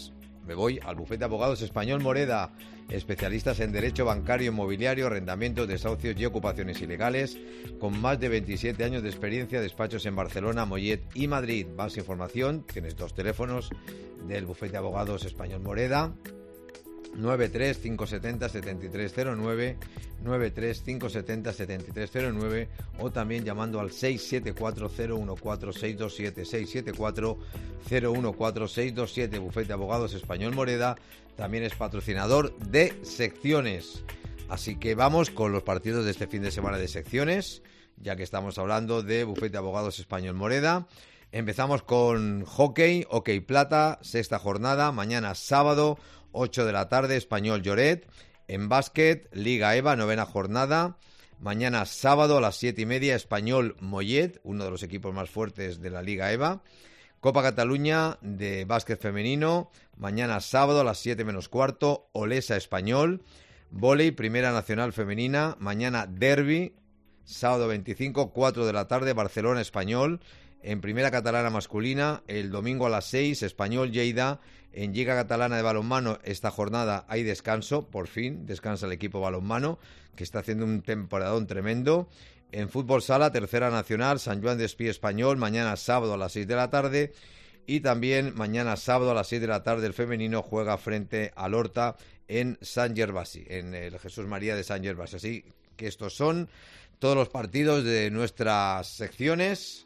me voy al bufete de abogados Español Moreda, especialistas en derecho bancario, inmobiliario, arrendamientos, desahucios y ocupaciones ilegales, con más de veintisiete años de experiencia, despachos en Barcelona, Mollet y Madrid. Más información, tienes dos teléfonos del bufete de abogados Español Moreda, nueve tres cinco siete cero siete tres cero nueve, nueve tres cinco siete cero siete tres cero nueve, o también llamando al seis siete cuatro cero uno cuatro seis dos siete, seis siete cuatro cero uno cuatro seis dos siete. Bufete de Abogados Español Moreda también es patrocinador de secciones. Así que vamos con los partidos de este fin de semana de secciones, ya que estamos hablando de Bufete de Abogados Español Moreda. Empezamos con hockey, hockey plata, sexta jornada, mañana sábado, ocho de la tarde, Español Lloret. En básquet, Liga EVA, novena jornada. Mañana sábado a las siete y media, Español Mollet, uno de los equipos más fuertes de la Liga EVA. Copa Cataluña de básquet femenino. Mañana sábado a las siete menos cuarto, Olesa Español. Vóley, Primera Nacional Femenina. Mañana derbi, sábado veinticinco, cuatro de la tarde, Barcelona Español. En Primera Catalana Masculina, el domingo a las seis, Español Lleida. En Lliga Catalana de Balonmano, esta jornada hay descanso, por fin, descansa el equipo balonmano, que está haciendo un temporadón tremendo. En Fútbol Sala, Tercera Nacional, Sant Joan d'Espí Español, mañana sábado a las seis de la tarde. Y también mañana sábado a las seis de la tarde, el femenino juega frente al Horta en Sant Gervasi, en el Jesús María de Sant Gervasi. Así que estos son todos los partidos de nuestras secciones,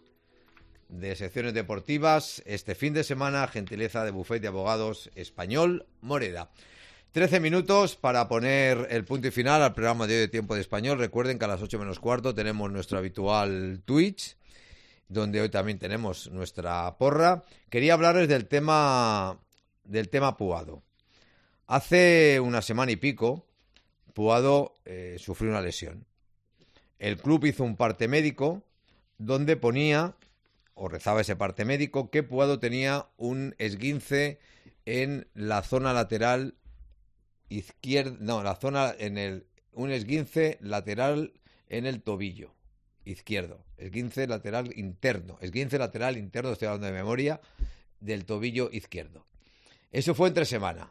de secciones deportivas, este fin de semana, gentileza de Bufete de Abogados Español Moreda. trece minutos para poner el punto y final al programa de hoy de Tiempo de Español. Recuerden que a las ocho menos cuarto tenemos nuestro habitual Twitch, donde hoy también tenemos nuestra porra. Quería hablarles del tema del tema Puado. Hace una semana y pico, Puado eh, sufrió una lesión. El club hizo un parte médico donde ponía, o rezaba ese parte médico, que Puado tenía un esguince en la zona lateral izquierda, no, la zona en el, un esguince lateral en el tobillo izquierdo, esguince lateral interno, esguince lateral interno, estoy hablando de memoria, del tobillo izquierdo. Eso fue entre semana.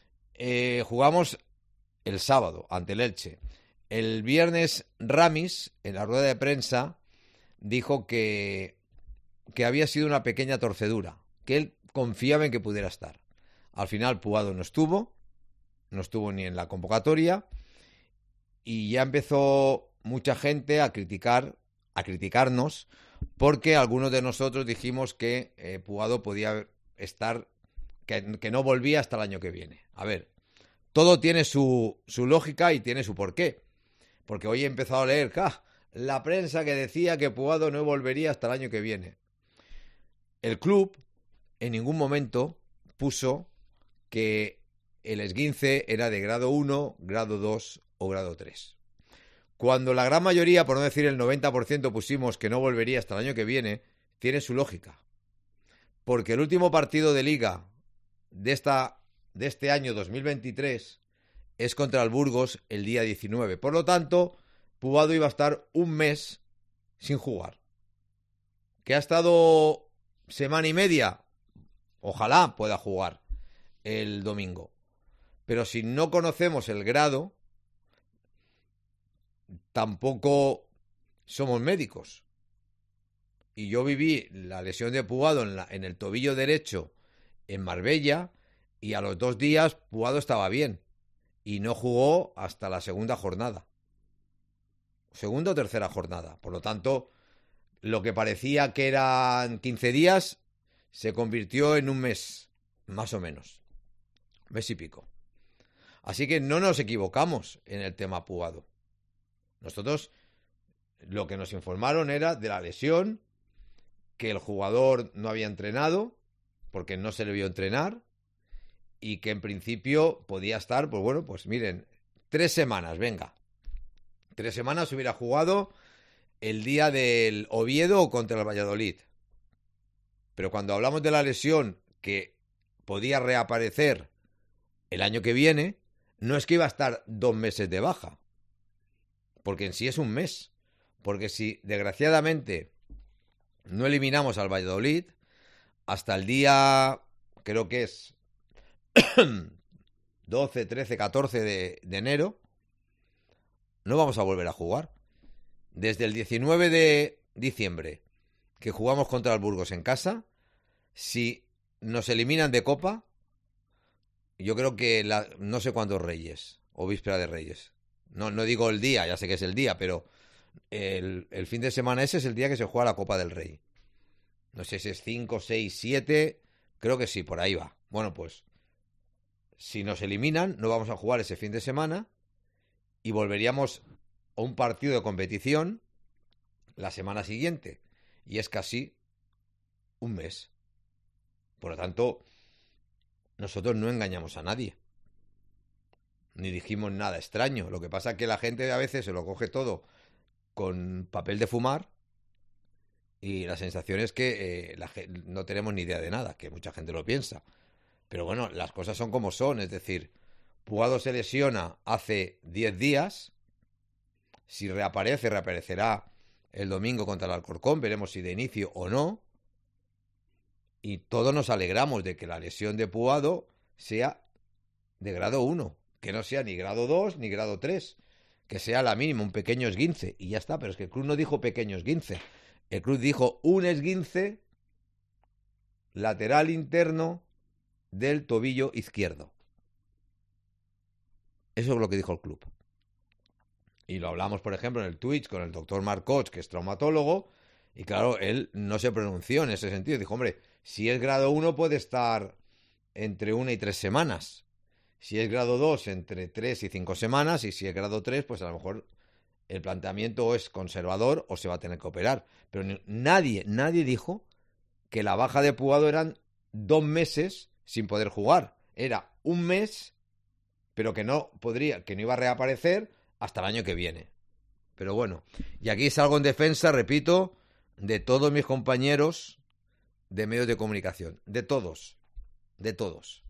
Eh, jugamos el sábado ante el Elche. El viernes Ramis, en la rueda de prensa, dijo que que había sido una pequeña torcedura, que él confiaba en que pudiera estar. Al final Puado no estuvo, no estuvo ni en la convocatoria, y ya empezó mucha gente a criticar, a criticarnos, porque algunos de nosotros dijimos que eh, Puado podía estar, que, que no volvía hasta el año que viene. A ver, todo tiene su, su lógica y tiene su porqué, porque hoy he empezado a leer ¡ja! La prensa que decía que Puado no volvería hasta el año que viene. El club en ningún momento puso que el esguince era de grado uno, grado dos o grado tres. Cuando la gran mayoría, por no decir el noventa por ciento, pusimos que no volvería hasta el año que viene, tiene su lógica. Porque el último partido de Liga de, esta, de este año dos mil veintitrés es contra el Burgos el día diecinueve. Por lo tanto, Puado iba a estar un mes sin jugar. ¿Que ha estado semana y media? Ojalá pueda jugar el domingo. Pero si no conocemos el grado, tampoco somos médicos. Y yo viví la lesión de Puado en, la, en el tobillo derecho en Marbella, y a los dos días Puado estaba bien y no jugó hasta la segunda jornada. Segunda o tercera jornada. Por lo tanto, lo que parecía que eran quince días se convirtió en un mes, más o menos. Mes y pico. Así que no nos equivocamos en el tema Puado. Nosotros lo que nos informaron era de la lesión, que el jugador no había entrenado, porque no se le vio entrenar, y que en principio podía estar, pues bueno, pues miren, tres semanas, venga. Tres semanas hubiera jugado el día del Oviedo contra el Valladolid. Pero cuando hablamos de la lesión que podía reaparecer el año que viene, no es que iba a estar dos meses de baja, porque en sí es un mes. Porque si desgraciadamente no eliminamos al Valladolid, hasta el día, creo que es doce, trece, catorce de, de enero, no vamos a volver a jugar. Desde el diecinueve de diciembre, que jugamos contra el Burgos en casa, si nos eliminan de Copa, yo creo que la, no sé cuántos Reyes, o víspera de Reyes. No, no digo el día, ya sé que es el día, pero el, el fin de semana ese es el día que se juega la Copa del Rey. No sé si es cinco, seis, siete, creo que sí, por ahí va. Bueno, pues, si nos eliminan, no vamos a jugar ese fin de semana y volveríamos a un partido de competición la semana siguiente. Y es casi un mes. Por lo tanto, nosotros no engañamos a nadie. Ni dijimos nada extraño. Lo que pasa es que la gente a veces se lo coge todo con papel de fumar y la sensación es que eh, la gente, no tenemos ni idea de nada, que mucha gente lo piensa. Pero bueno, las cosas son como son. Es decir, Puado se lesiona hace diez días. Si reaparece, reaparecerá el domingo contra el Alcorcón. Veremos si de inicio o no. Y todos nos alegramos de que la lesión de Puado sea de grado uno. Que no sea ni grado dos ni grado tres. Que sea la mínima, un pequeño esguince. Y ya está, pero es que el club no dijo pequeño esguince. El club dijo un esguince lateral interno del tobillo izquierdo. Eso es lo que dijo el club. Y lo hablamos, por ejemplo, en el Twitch con el doctor Marcoch, que es traumatólogo, y claro, él no se pronunció en ese sentido. Dijo, hombre, si es grado uno puede estar entre una y tres semanas. Si es grado dos, entre tres y cinco semanas. Y si es grado tres, pues a lo mejor el planteamiento es conservador o se va a tener que operar. Pero nadie, nadie dijo que la baja de Puado eran dos meses sin poder jugar. Era un mes, pero que no podría, que no iba a reaparecer hasta el año que viene. Pero bueno, y aquí salgo en defensa, repito, de todos mis compañeros de medios de comunicación. De todos. De todos.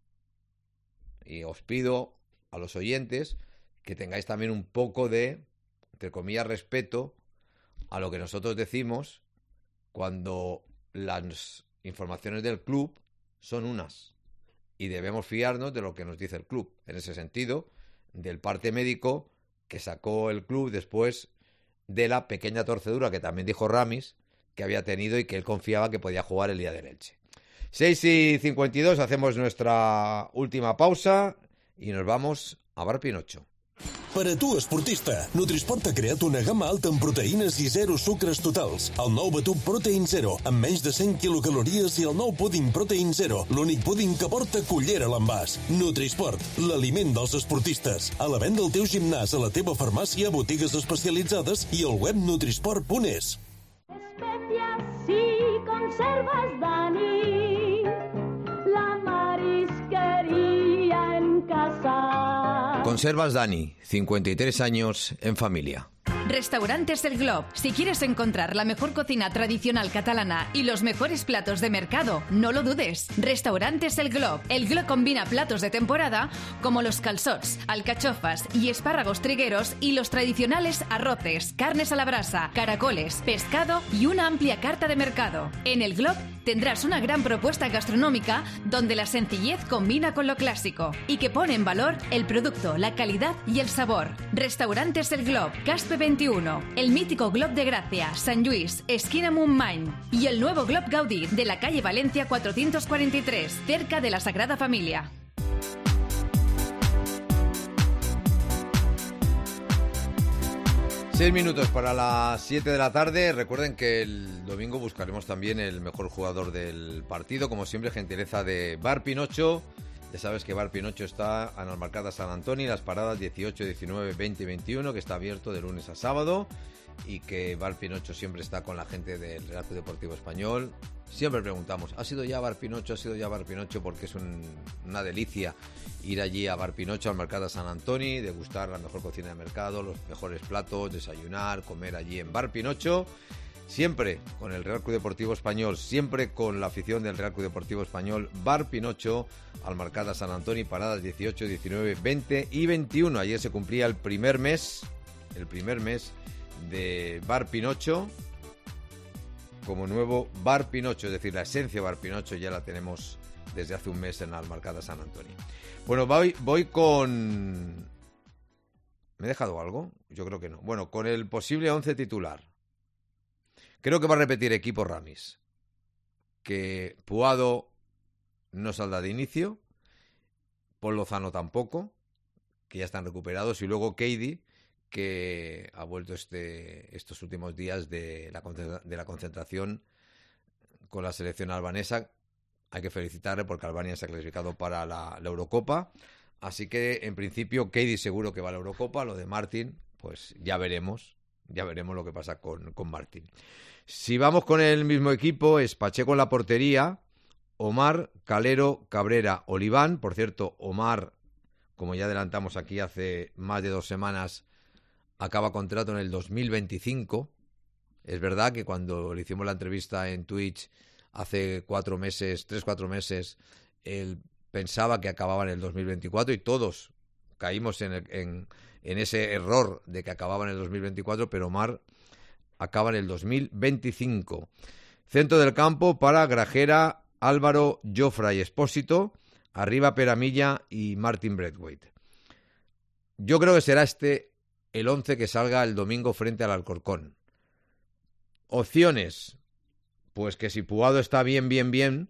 Y os pido a los oyentes que tengáis también un poco de, entre comillas, respeto a lo que nosotros decimos cuando las informaciones del club son unas. Y debemos fiarnos de lo que nos dice el club. En ese sentido, del parte médico que sacó el club después de la pequeña torcedura que también dijo Ramis que había tenido y que él confiaba que podía jugar el día del Elche. seis y cincuenta y dos, hacemos nuestra última pausa y nos vamos a Bar Pinocho. Per a tu, esportista, Nutrisport ha creat una gamma alta en proteïnes i zero sucres totals. El nou batut Protein Zero, amb menys de cent quilocalories, i el nou púding Protein Zero, l'únic púding que porta cullera a l'envàs. Nutrisport, l'aliment dels esportistes. A la venda al teu gimnàs, a la teva farmàcia, botigues especialitzades i al web nutrisport punt es. Especias y conservas Dani, la marisquería en casa. Conservas Dani, cincuenta y tres años en familia. Restaurantes El Glob. Si quieres encontrar la mejor cocina tradicional catalana y los mejores platos de mercado, no lo dudes. Restaurantes El Glob. El Glob combina platos de temporada como los calçots, alcachofas y espárragos trigueros y los tradicionales arroces, carnes a la brasa, caracoles, pescado y una amplia carta de mercado. En El Glob tendrás una gran propuesta gastronómica donde la sencillez combina con lo clásico y que pone en valor el producto, la calidad y el sabor. Restaurantes El Glob, Caspe veintiuno, el mítico Glob de Gracia, San Luis, esquina Montmany y el nuevo Glob Gaudí de la calle Valencia cuatrocientos cuarenta y tres, cerca de la Sagrada Familia. Seis minutos para las siete de la tarde. Recuerden que el domingo buscaremos también el mejor jugador del partido. Como siempre, gentileza de Bar Pinocho. Ya sabes que Bar Pinocho está en Almarcada San Antonio, las paradas dieciocho, diecinueve, veinte y veintiuno, que está abierto de lunes a sábado. Y que Bar Pinocho siempre está con la gente del Real Club Deportivo Español. Siempre preguntamos, ¿ha sido ya Bar Pinocho? ¿Ha sido ya Bar Pinocho? Porque es un, una delicia ir allí a Bar Pinocho, al Mercado San Antonio, degustar la mejor cocina de mercado, los mejores platos, desayunar, comer allí en Bar Pinocho. Siempre con el Real Club Deportivo Español, siempre con la afición del Real Club Deportivo Español. Bar Pinocho, Almarcada San Antonio, paradas dieciocho, diecinueve, veinte y veintiuno. Ayer se cumplía el primer mes, el primer mes de Bar Pinocho como nuevo Bar Pinocho, es decir, la esencia Bar Pinocho ya la tenemos desde hace un mes en la Almarcada San Antonio. Bueno, voy, voy con... ¿Me he dejado algo? Yo creo que no. Bueno, con el posible once titular. Creo que va a repetir equipo Ramis. Que Puado no saldrá de inicio, Paul Lozano tampoco, que ya están recuperados, y luego Keidi, que ha vuelto este, estos últimos días de la, de la concentración con la selección albanesa. Hay que felicitarle porque Albania se ha clasificado para la, la Eurocopa, así que en principio Keidi seguro que va a la Eurocopa. Lo de Martín, pues ya veremos, ya veremos lo que pasa con, con Martín. Si vamos con el mismo equipo, es Pacheco en la portería, Omar, Calero, Cabrera, Oliván. Por cierto, Omar, como ya adelantamos aquí hace más de dos semanas, acaba contrato en el dos mil veinticinco. Es verdad que cuando le hicimos la entrevista en Twitch hace cuatro meses, tres, cuatro meses, él pensaba que acababa en el dos mil veinticuatro y todos caímos en, el, en, en ese error de que acababa en el dos mil veinticuatro, pero Omar acaba en el dos mil veinticinco. Centro del campo para Grajera, Álvaro, Jofra y Espósito. Arriba Peramilla y Martin Braithwaite. Yo creo que será este el once que salga el domingo frente al Alcorcón. Opciones, pues que si Puado está bien, bien, bien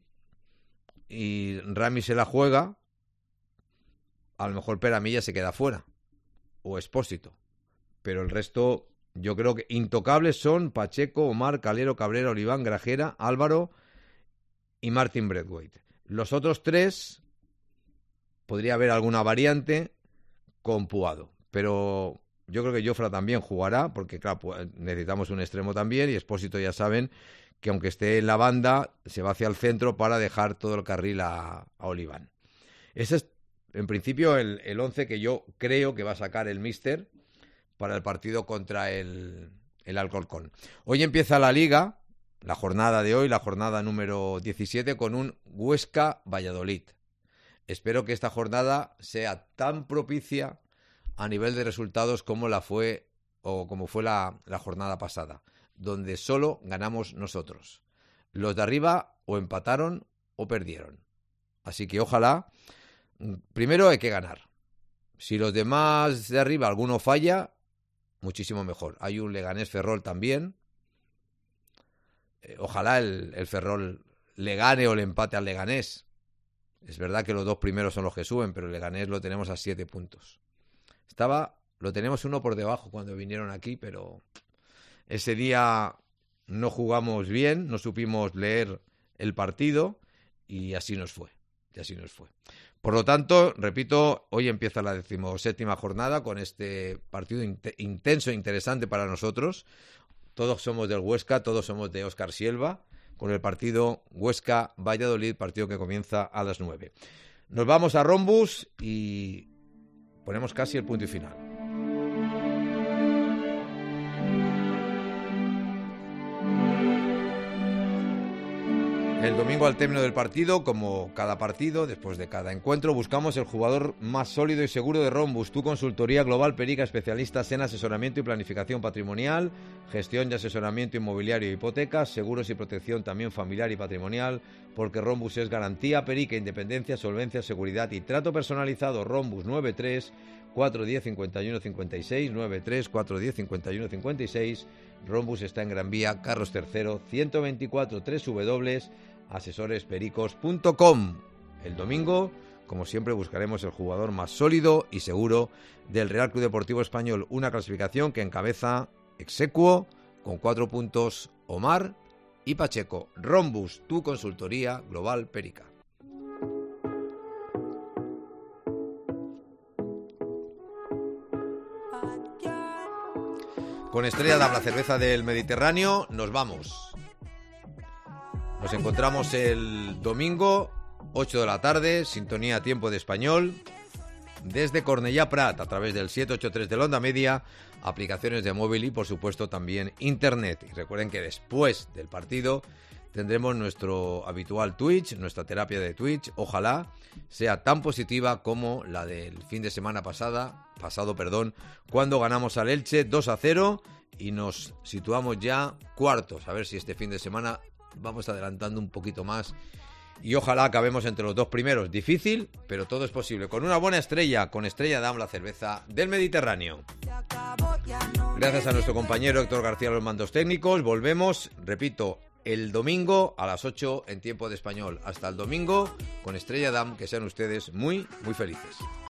y Rami se la juega, a lo mejor Peramilla se queda fuera o Espósito. Pero el resto, yo creo que intocables son Pacheco, Omar, Calero, Cabrera, Oliván, Grajera, Álvaro y Martin Braithwaite. Los otros tres, podría haber alguna variante con Puado, pero yo creo que Jofra también jugará, porque claro, necesitamos un extremo también, y Espósito ya saben que aunque esté en la banda, se va hacia el centro para dejar todo el carril a, a Oliván. Ese es, en principio, el, el once que yo creo que va a sacar el míster para el partido contra el, el Alcorcón. Hoy empieza la Liga, la jornada de hoy, la jornada número diecisiete, con un Huesca-Valladolid. Espero que esta jornada sea tan propicia a nivel de resultados como la fue o como fue la, la jornada pasada, donde solo ganamos nosotros. Los de arriba o empataron o perdieron. Así que ojalá, primero hay que ganar. Si los demás de arriba alguno falla, muchísimo mejor. Hay un Leganés Ferrol también. Eh, ojalá el, el Ferrol le gane o le empate al Leganés. Es verdad que los dos primeros son los que suben, pero el Leganés lo tenemos a siete puntos. Estaba, lo tenemos uno por debajo cuando vinieron aquí, pero ese día no jugamos bien, no supimos leer el partido y así nos fue, y así nos fue. Por lo tanto, repito, hoy empieza la decimoséptima jornada con este partido int- intenso e interesante para nosotros. Todos somos del Huesca, todos somos de Óscar Sielva, con el partido Huesca-Valladolid, partido que comienza a las nueve. Nos vamos a Rombus y ponemos casi el punto y final. El domingo, al término del partido, como cada partido, después de cada encuentro, buscamos el jugador más sólido y seguro de Rombus. Tu consultoría global Perica, especialistas en asesoramiento y planificación patrimonial, gestión y asesoramiento inmobiliario y hipotecas, seguros y protección también familiar y patrimonial, porque Rombus es garantía, Perica, independencia, solvencia, seguridad y trato personalizado. Rombus nueve tres cuatro uno cero cincuenta y uno cincuenta y seis, nueve tres cuatro uno cero cincuenta y uno cincuenta y seis. Rombus está en Gran Vía, Carlos tercero, ciento veinticuatro, doble u doble u doble u punto asesores pericos punto com. El domingo, como siempre, buscaremos el jugador más sólido y seguro del Real Club Deportivo Español. Una clasificación que encabeza exequo con cuatro puntos Omar y Pacheco. Rombus, tu consultoría global Perica. Con Estrella Damm, la cerveza del Mediterráneo, nos vamos. Nos encontramos el domingo, ocho de la tarde, sintonía Tiempo de Español, desde Cornellà Prat, a través del siete ocho tres de la onda media, aplicaciones de móvil y, por supuesto, también internet. Y recuerden que después del partido tendremos nuestro habitual Twitch, nuestra terapia de Twitch. Ojalá sea tan positiva como la del fin de semana pasada, pasado, perdón, cuando ganamos al Elche dos a cero y nos situamos ya cuartos. A ver si este fin de semana vamos adelantando un poquito más y ojalá acabemos entre los dos primeros. Difícil, pero todo es posible. Con una buena estrella, con Estrella Damm, la cerveza del Mediterráneo. Gracias a nuestro compañero Héctor García, los mandos técnicos. Volvemos, repito, el domingo a las ocho en tiempo de español. Hasta el domingo con Estrella Damm, que sean ustedes muy, muy felices.